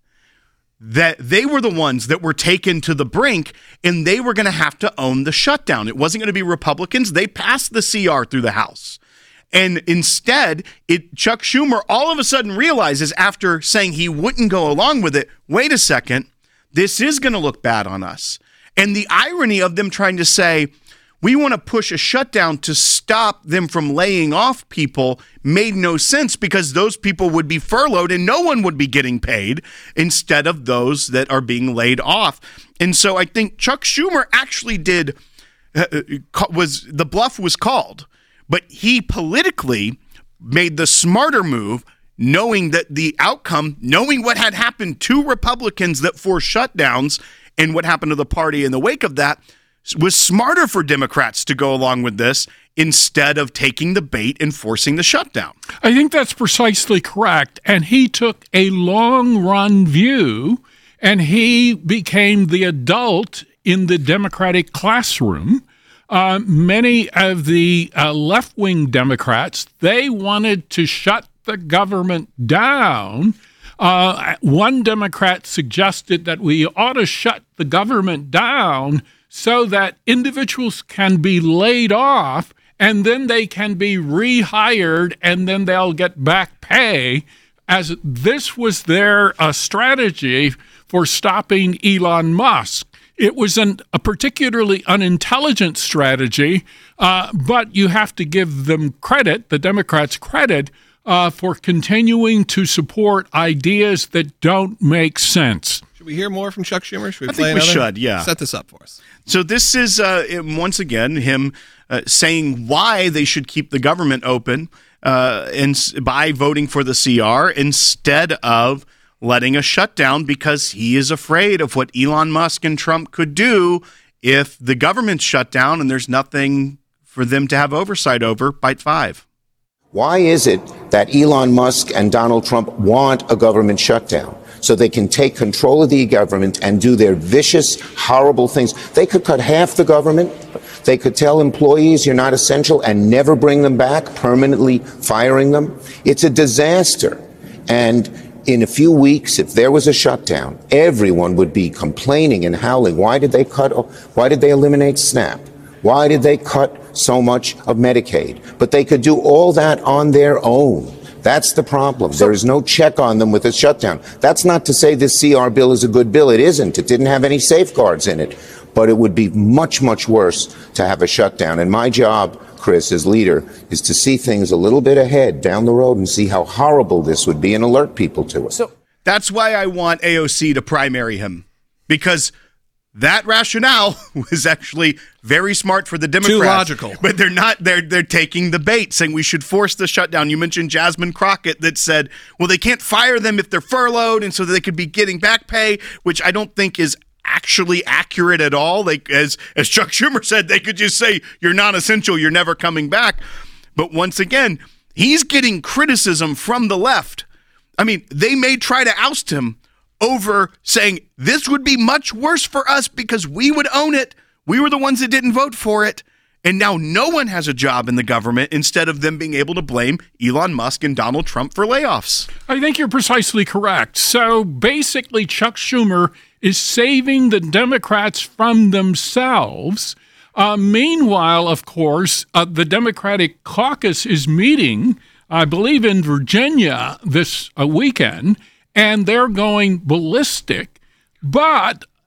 that they were the ones that were taken to the brink and they were going to have to own the shutdown. It wasn't going to be Republicans. They passed the C R through the House. And instead, it Chuck Schumer all of a sudden realizes after saying he wouldn't go along with it, wait a second, this is going to look bad on us. And the irony of them trying to say, we want to push a shutdown to stop them from laying off people made no sense because those people would be furloughed and no one would be getting paid instead of those that are being laid off. And so I think Chuck Schumer actually did, uh, was the bluff was called. But he politically made the smarter move, knowing that the outcome, knowing what had happened to Republicans that forced shutdowns and what happened to the party in the wake of that, was smarter for Democrats to go along with this instead of taking the bait and forcing the shutdown. I think that's precisely correct. And he took a long-run view, and he became the adult in the Democratic classroom. Uh, many of the uh, left-wing Democrats, they wanted to shut the government down. Uh, one Democrat suggested that we ought to shut the government down so that individuals can be laid off and then they can be rehired and then they'll get back pay, as this was their uh, strategy for stopping Elon Musk. It was an, a particularly unintelligent strategy, uh, but you have to give them credit, the Democrats credit, uh, for continuing to support ideas that don't make sense. Should we hear more from Chuck Schumer? Should we I play think we another? should, yeah. Set this up for us. So this is, uh, once again, him uh, saying why they should keep the government open uh, and by voting for the C R instead of letting a shutdown, because he is afraid of what Elon Musk and Trump could do if the government's shut down and there's nothing for them to have oversight over. Bite five. Why is it that Elon Musk and Donald Trump want a government shutdown? So they can take control of the government and do their vicious, horrible things. They could cut half the government. They could tell employees you're not essential and never bring them back, permanently firing them. It's a disaster. And in a few weeks, if there was a shutdown, everyone would be complaining and howling. Why did they cut? Why did they eliminate SNAP? Why did they cut so much of Medicaid? But they could do all that on their own. That's the problem. There is no check on them with a shutdown. That's not to say this C R bill is a good bill. It isn't. It didn't have any safeguards in it. But it would be much, much worse to have a shutdown. And my job, Chris, as leader, is to see things a little bit ahead down the road and see how horrible this would be and alert people to it. So that's why I want A O C to primary him, because that rationale was actually very smart for the Democrats. Too logical. But they're not, they're they're taking the bait, saying we should force the shutdown. You mentioned Jasmine Crockett that said, well, they can't fire them if they're furloughed, and so they could be getting back pay, which I don't think is actually accurate at all. Like as as Chuck Schumer said, they could just say you're non-essential, you're never coming back. But once again, he's getting criticism from the left. I mean, they may try to oust him over saying this would be much worse for us because we would own it. We were the ones that didn't vote for it. And now no one has a job in the government instead of them being able to blame Elon Musk and Donald Trump for layoffs. I think you're precisely correct. So basically, Chuck Schumer is saving the Democrats from themselves. Uh, meanwhile, of course, uh, the Democratic caucus is meeting, I believe, in Virginia this uh, weekend, and they're going ballistic. But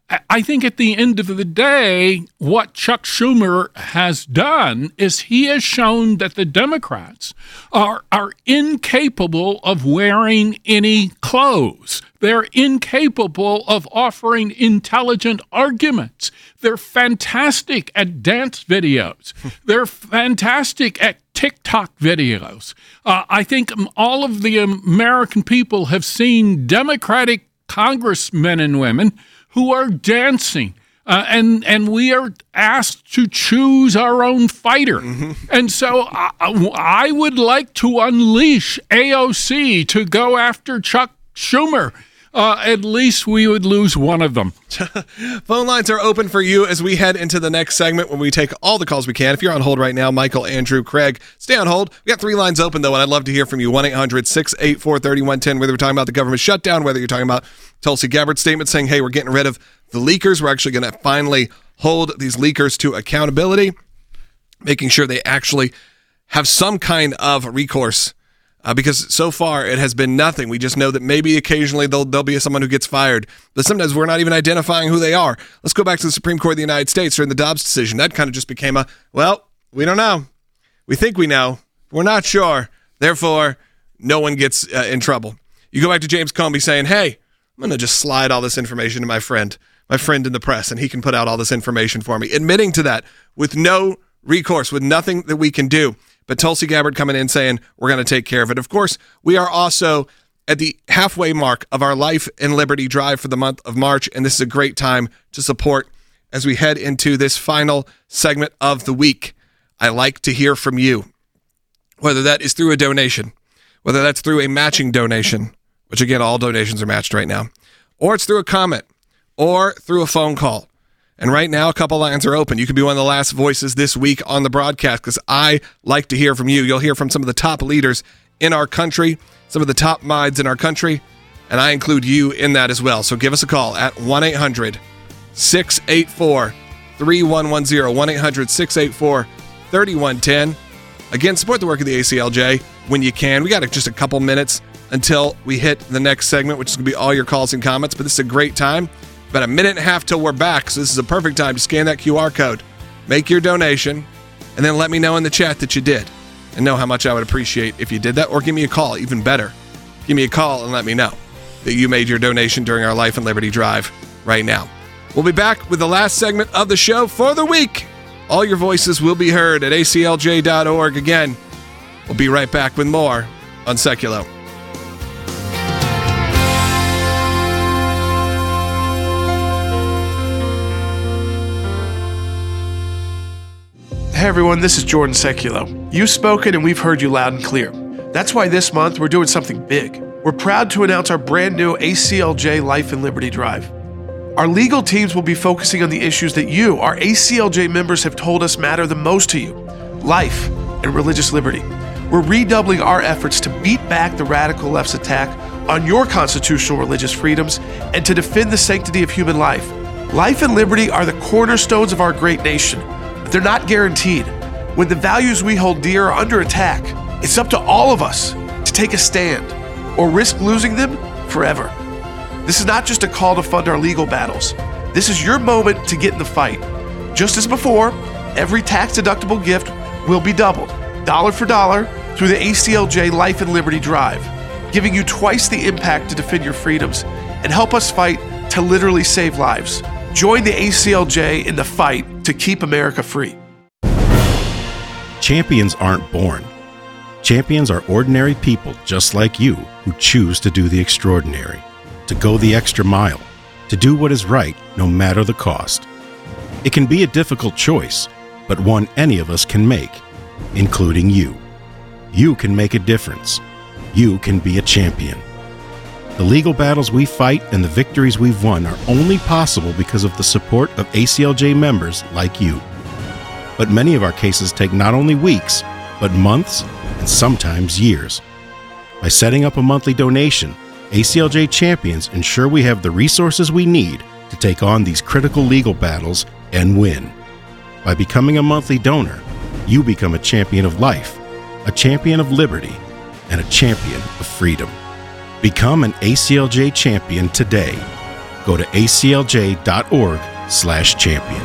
I think at the end of the day, what Chuck Schumer has done is he has shown that the Democrats are, are incapable of wearing any clothes. They're incapable of offering intelligent arguments. They're fantastic at dance videos. They're fantastic at TikTok videos. Uh, I think all of the American people have seen Democratic congressmen and women who are dancing, uh, and and we are asked to choose our own fighter. Mm-hmm. And so I, I would like to unleash A O C to go after Chuck Schumer. Uh, at least we would lose one of them. Phone lines are open for you as we head into the next segment when we take all the calls we can. If you're on hold right now, Michael, Andrew, Craig, stay on hold. We got three lines open, though, and I'd love to hear from you. one eight hundred six eight four three one one zero, whether we're talking about the government shutdown, whether you're talking about Tulsi Gabbard's statement saying, hey, we're getting rid of the leakers. We're actually going to finally hold these leakers to accountability, making sure they actually have some kind of recourse. Uh, because so far it has been nothing. We just know that maybe occasionally there'll, there'll be someone who gets fired, but sometimes we're not even identifying who they are. Let's go back to the Supreme Court of the United States during the Dobbs decision. That kind of just became a, well, we don't know. We think we know. We're not sure. Therefore, no one gets uh, in trouble. You go back to James Comey saying, hey, I'm going to just slide all this information to my friend, my friend in the press, and he can put out all this information for me. Admitting to that with no recourse, with nothing that we can do. But Tulsi Gabbard coming in saying, we're going to take care of it. Of course, we are also at the halfway mark of our Life and Liberty Drive for the month of March, and this is a great time to support as we head into this final segment of the week. I like to hear from you, whether that is through a donation, whether that's through a matching donation, which again, all donations are matched right now, or it's through a comment, or through a phone call. And right now, a couple lines are open. You could be one of the last voices this week on the broadcast because I like to hear from you. You'll hear from some of the top leaders in our country, some of the top minds in our country, and I include you in that as well. So give us a call at one eight hundred six eight four three one one zero, one eight hundred six eight four three one one zero. Again, support the work of the A C L J when you can. We got just a couple minutes until we hit the next segment, which is going to be all your calls and comments, but this is a great time. About a minute and a half till we're back, so this is a perfect time to scan that Q R code, make your donation, and then let me know in the chat that you did, and know how much I would appreciate if you did that, or give me a call, even better. Give me a call and let me know that you made your donation during our Life and Liberty Drive right now. We'll be back with the last segment of the show for the week. All your voices will be heard at A C L J dot org. Again, we'll be right back with more on Seculo. Hey everyone, this is Jordan Seculo. You've spoken and we've heard you loud and clear. That's why this month we're doing something big. We're proud to announce our brand new A C L J Life and Liberty Drive. Our legal teams will be focusing on the issues that you, our A C L J members, have told us matter the most to you: life and religious liberty. We're redoubling our efforts to beat back the radical left's attack on your constitutional religious freedoms and to defend the sanctity of human life. Life and liberty are the cornerstones of our great nation. They're not guaranteed. When the values we hold dear are under attack, it's up to all of us to take a stand or risk losing them forever. This is not just a call to fund our legal battles. This is your moment to get in the fight. Just as before, every tax-deductible gift will be doubled, dollar for dollar, through the A C L J Life and Liberty Drive, giving you twice the impact to defend your freedoms and help us fight to literally save lives. Join the A C L J in the fight to keep America free. Champions aren't born. Champions are ordinary people just like you who choose to do the extraordinary, to go the extra mile, to do what is right no matter the cost. It can be a difficult choice, but one any of us can make, including you. You can make a difference. You can be a champion. The legal battles we fight and the victories we've won are only possible because of the support of A C L J members like you. But many of our cases take not only weeks, but months and sometimes years. By setting up a monthly donation, A C L J champions ensure we have the resources we need to take on these critical legal battles and win. By becoming a monthly donor, you become a champion of life, a champion of liberty, and a champion of freedom. Become an A C L J champion today. Go to aclj.org slash champion.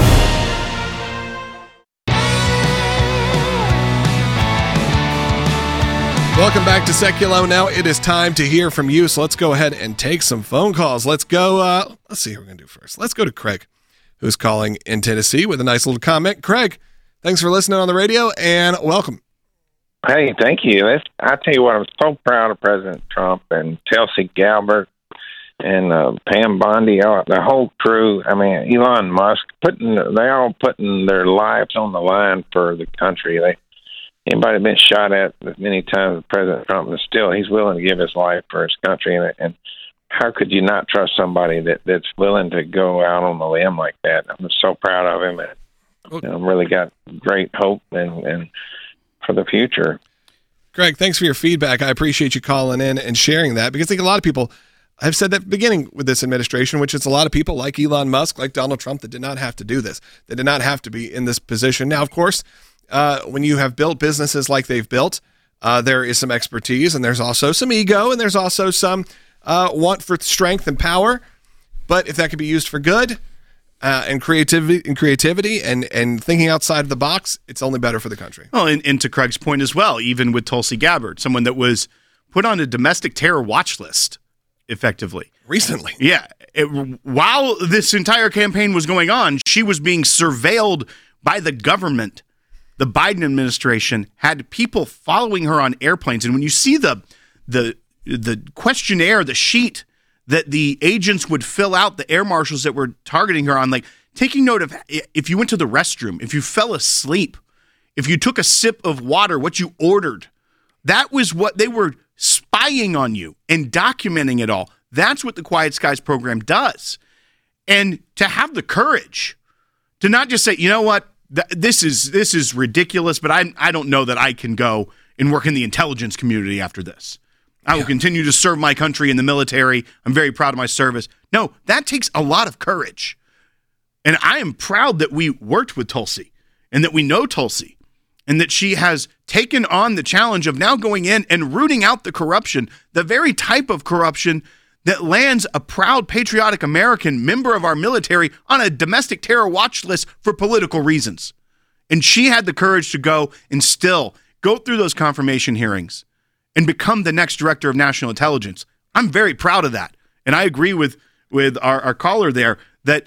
Welcome back to Seculo. Now it is time to hear from you, so let's go ahead and take some phone calls. Let's go, uh, let's see who we're going to do first. Let's go to Craig, who's calling in Tennessee with a nice little comment. Craig, thanks for listening on the radio, and welcome. Hey, thank you. It's, I tell you what, I'm so proud of President Trump and Tulsi Gabbard and uh, Pam Bondi, all, the whole crew. I mean, Elon Musk, putting they all putting their lives on the line for the country. They Anybody been shot at as many times as President Trump, and still he's willing to give his life for his country. And, and how could you not trust somebody that, that's willing to go out on the limb like that? I'm just so proud of him, and you know, really got great hope and, and for the future. Greg, thanks for your feedback. I appreciate you calling in and sharing that, because I think a lot of people have said that beginning with this administration, which is a lot of people like Elon Musk, like Donald Trump, that did not have to do this. They did not have to be in this position. Now, of course, Uh, when you have built businesses like they've built, uh, there is some expertise, and there's also some ego, and there's also some uh, want for strength and power. But if that could be used for good uh, and creativity, and creativity, and and thinking outside of the box, it's only better for the country. Well, and, and to Craig's point as well, even with Tulsi Gabbard, someone that was put on a domestic terror watch list, effectively recently. Yeah, it, while this entire campaign was going on, she was being surveilled by the government. The Biden administration had people following her on airplanes. And when you see the the the questionnaire, the sheet that the agents would fill out, the air marshals that were targeting her on, like taking note of if you went to the restroom, if you fell asleep, if you took a sip of water, what you ordered, that was what they were spying on you and documenting it all. That's what the Quiet Skies program does. And to have the courage to not just say, you know what, This is this is ridiculous, but I I don't know that I can go and work in the intelligence community after this. I will yeah. continue to serve my country in the military. I'm very proud of my service. No, that takes a lot of courage. And I am proud that we worked with Tulsi and that we know Tulsi and that she has taken on the challenge of now going in and rooting out the corruption, the very type of corruption that lands a proud, patriotic American member of our military on a domestic terror watch list for political reasons. And she had the courage to go and still go through those confirmation hearings and become the next director of national intelligence. I'm very proud of that. And I agree with, with our, our caller there that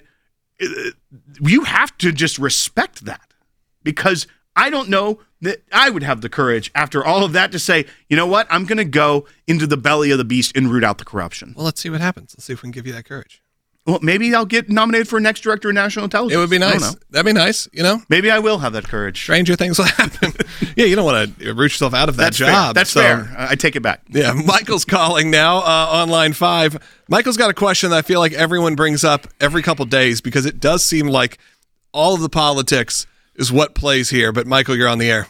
you have to just respect that, because I don't know that I would have the courage after all of that to say, you know what, I'm going to go into the belly of the beast and root out the corruption. Well, let's see what happens. Let's see if we can give you that courage. Well, maybe I'll get nominated for next director of national intelligence. It would be nice. That'd be nice, you know? Maybe I will have that courage. Stranger things will happen. Yeah, you don't want to root yourself out of that That's job. Fair. That's so. fair. I take it back. Yeah, Michael's calling now uh, on line five. Michael's got a question that I feel like everyone brings up every couple days, because it does seem like all of the politics is what plays here. But Michael, you're on the air.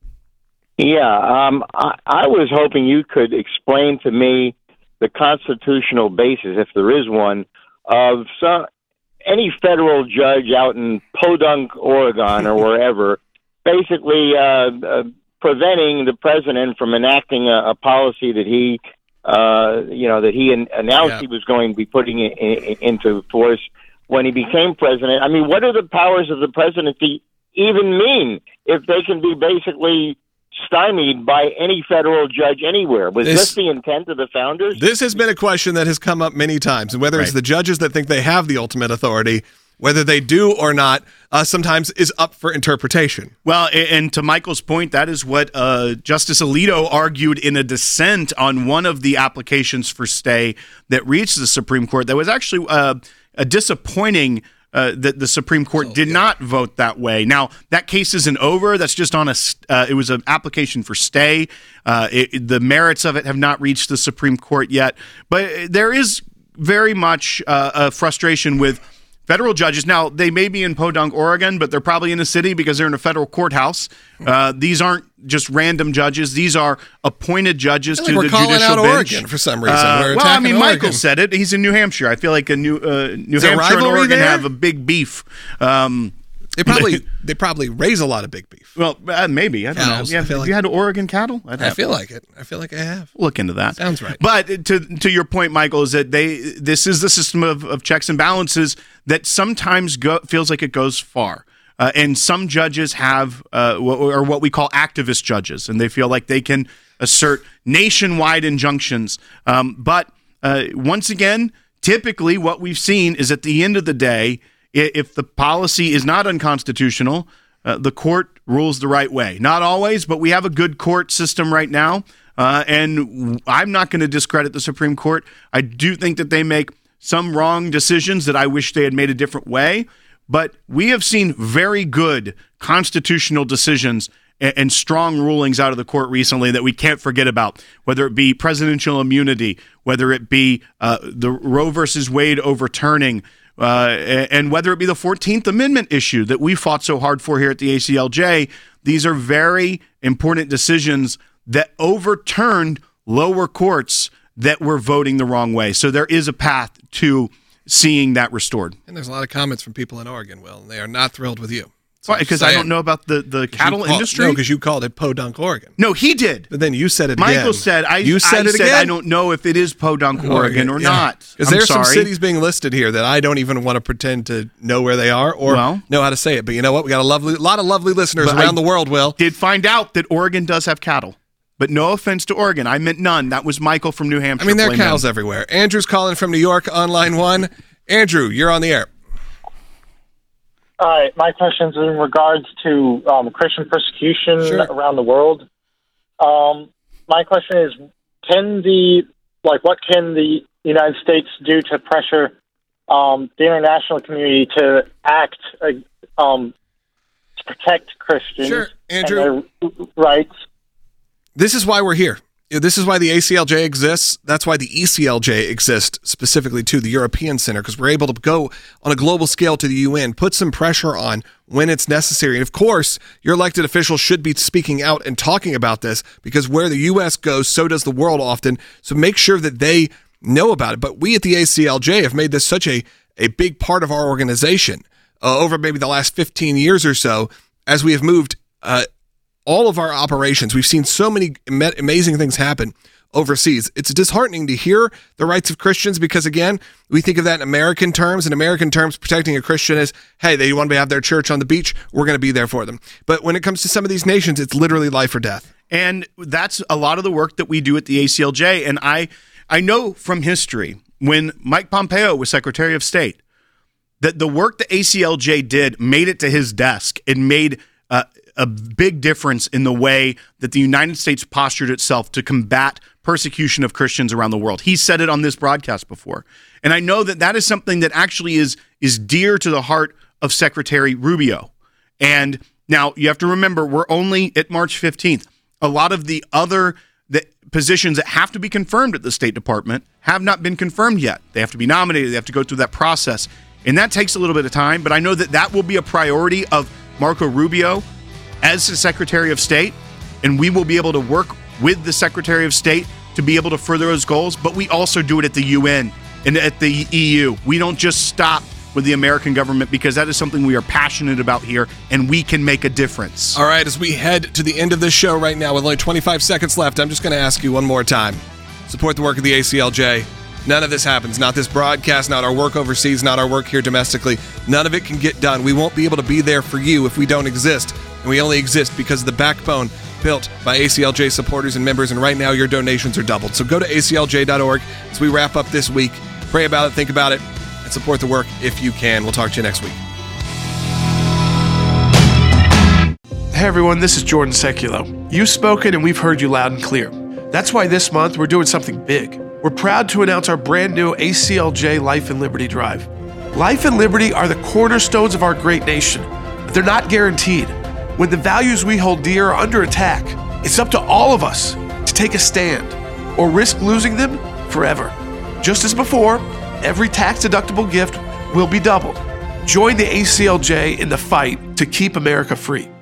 Yeah, um, I, I was hoping you could explain to me the constitutional basis, if there is one, of some, any federal judge out in Podunk, Oregon, or wherever, basically uh, uh, preventing the president from enacting a, a policy that he, uh, you know, that he an- announced yeah. he was going to be putting in, in, into force when he became president. I mean, what do the powers of the presidency even mean if they can be basically stymied by any federal judge anywhere? Was this, this the intent of the founders? This has been a question that has come up many times, and whether right. it's the judges that think they have the ultimate authority, whether they do or not, uh, sometimes is up for interpretation. Well, and to Michael's point, that is what uh, Justice Alito argued in a dissent on one of the applications for stay that reached the Supreme Court. That was actually uh, a disappointing Uh, that the Supreme Court oh, did yeah. not vote that way. Now, that case isn't over. That's just on a, uh, it was an application for stay. Uh, it, the merits of it have not reached the Supreme Court yet. But there is very much uh, a frustration with federal judges. Now, they may be in Podunk, Oregon, but they're probably in a city because they're in a federal courthouse. Uh, these aren't just random judges. These are appointed judges to like the judicial bench. We're calling out Oregon for some reason. Uh, we're well, I mean, Oregon. Michael said it. He's in New Hampshire. I feel like a New uh, New Is Hampshire and Oregon there? have a big beef. Um, They probably they probably raise a lot of big beef. Well, uh, maybe I don't Cows, know. Yeah, I feel have like- you had Oregon cattle? I'd I have feel to like it. I feel like I have. Look into that. Sounds right. But to to your point, Michael, is that they this is the system of, of checks and balances that sometimes go, feels like it goes far. Uh, and some judges have, uh, what, or what we call activist judges, and they feel like they can assert nationwide injunctions. Um, but uh, once again, typically what we've seen is at the end of the day, i- if the policy is not unconstitutional, uh, the court rules the right way. Not always, but we have a good court system right now. Uh, and I'm not going to discredit the Supreme Court. I do think that they make some wrong decisions that I wish they had made a different way. But we have seen very good constitutional decisions and, and strong rulings out of the court recently that we can't forget about, whether it be presidential immunity, whether it be uh, the Roe versus Wade overturning, uh, and whether it be the fourteenth Amendment issue that we fought so hard for here at the A C L J. These are very important decisions that overturned lower courts that were voting the wrong way. So there is a path to seeing that restored. And there's a lot of comments from people in Oregon, Will, and they are not thrilled with you. Why? Because I don't know about the, the cattle called, industry? No, because you called it Podunk, Oregon. No, he did. But then you said it Michael again. said, I, you said I it said again? I don't know if it is Podunk, Oregon or yeah. not. Because I'm there's sorry. some cities being listed here that I don't even want to pretend to know where they are or Well, know how to say it. But you know what? We got a lovely, lot of lovely listeners But around I the world, Will. Did find out that Oregon does have cattle. But no offense to Oregon. I meant none. That was Michael from New Hampshire. I mean, there are Blame cows him. everywhere. Andrew's calling from New York on line one. Andrew, you're on the air. All right, my question is in regards to um, Christian persecution Sure. around the world. Um, my question is, can the like what can the United States do to pressure um, the international community to act uh, um, to protect Christians Sure, Andrew. and their rights? This is why we're here. This is why the A C L J exists. That's why the E C L J exists, specifically to the European Center, because we're able to go on a global scale to the U N, put some pressure on when it's necessary. And of course, your elected officials should be speaking out and talking about this, because where the U S goes, so does the world often. So make sure that they know about it. But we at the A C L J have made this such a, a big part of our organization uh, over maybe the last fifteen years or so, as we have moved uh, all of our operations. We've seen so many ama- amazing things happen overseas. It's disheartening to hear the rights of Christians because, again, we think of that in American terms. In American terms, protecting a Christian is, hey, they want to have their church on the beach. We're going to be there for them. But when it comes to some of these nations, it's literally life or death. And that's a lot of the work that we do at the A C L J. And I, I know from history, when Mike Pompeo was Secretary of State, that the work the A C L J did made it to his desk. It made uh, a big difference in the way that the United States postured itself to combat persecution of Christians around the world. He said it on this broadcast before. And I know that that is something that actually is, is dear to the heart of Secretary Rubio. And now you have to remember, we're only at March fifteenth. A lot of the other the positions that have to be confirmed at the State Department have not been confirmed yet. They have to be nominated. They have to go through that process. And that takes a little bit of time. But I know that that will be a priority of Marco Rubio as the Secretary of State, and we will be able to work with the Secretary of State to be able to further those goals, but we also do it at the U N and at the E U. We don't just stop with the American government, because that is something we are passionate about here, and we can make a difference. All right, as we head to the end of this show right now with only twenty-five seconds left, I'm just going to ask you one more time. Support the work of the A C L J. None of this happens. Not this broadcast, not our work overseas, not our work here domestically. None of it can get done. We won't be able to be there for you if we don't exist. And we only exist because of the backbone built by A C L J supporters and members. And right now, your donations are doubled. So go to A C L J dot org as we wrap up this week. Pray about it, think about it, and support the work if you can. We'll talk to you next week. Hey everyone, this is Jordan Seculo. You've spoken and we've heard you loud and clear. That's why this month we're doing something big. We're proud to announce our brand new A C L J Life and Liberty Drive. Life and liberty are the cornerstones of our great nation, but they're not guaranteed. When the values we hold dear are under attack, it's up to all of us to take a stand or risk losing them forever. Just as before, every tax-deductible gift will be doubled. Join the A C L J in the fight to keep America free.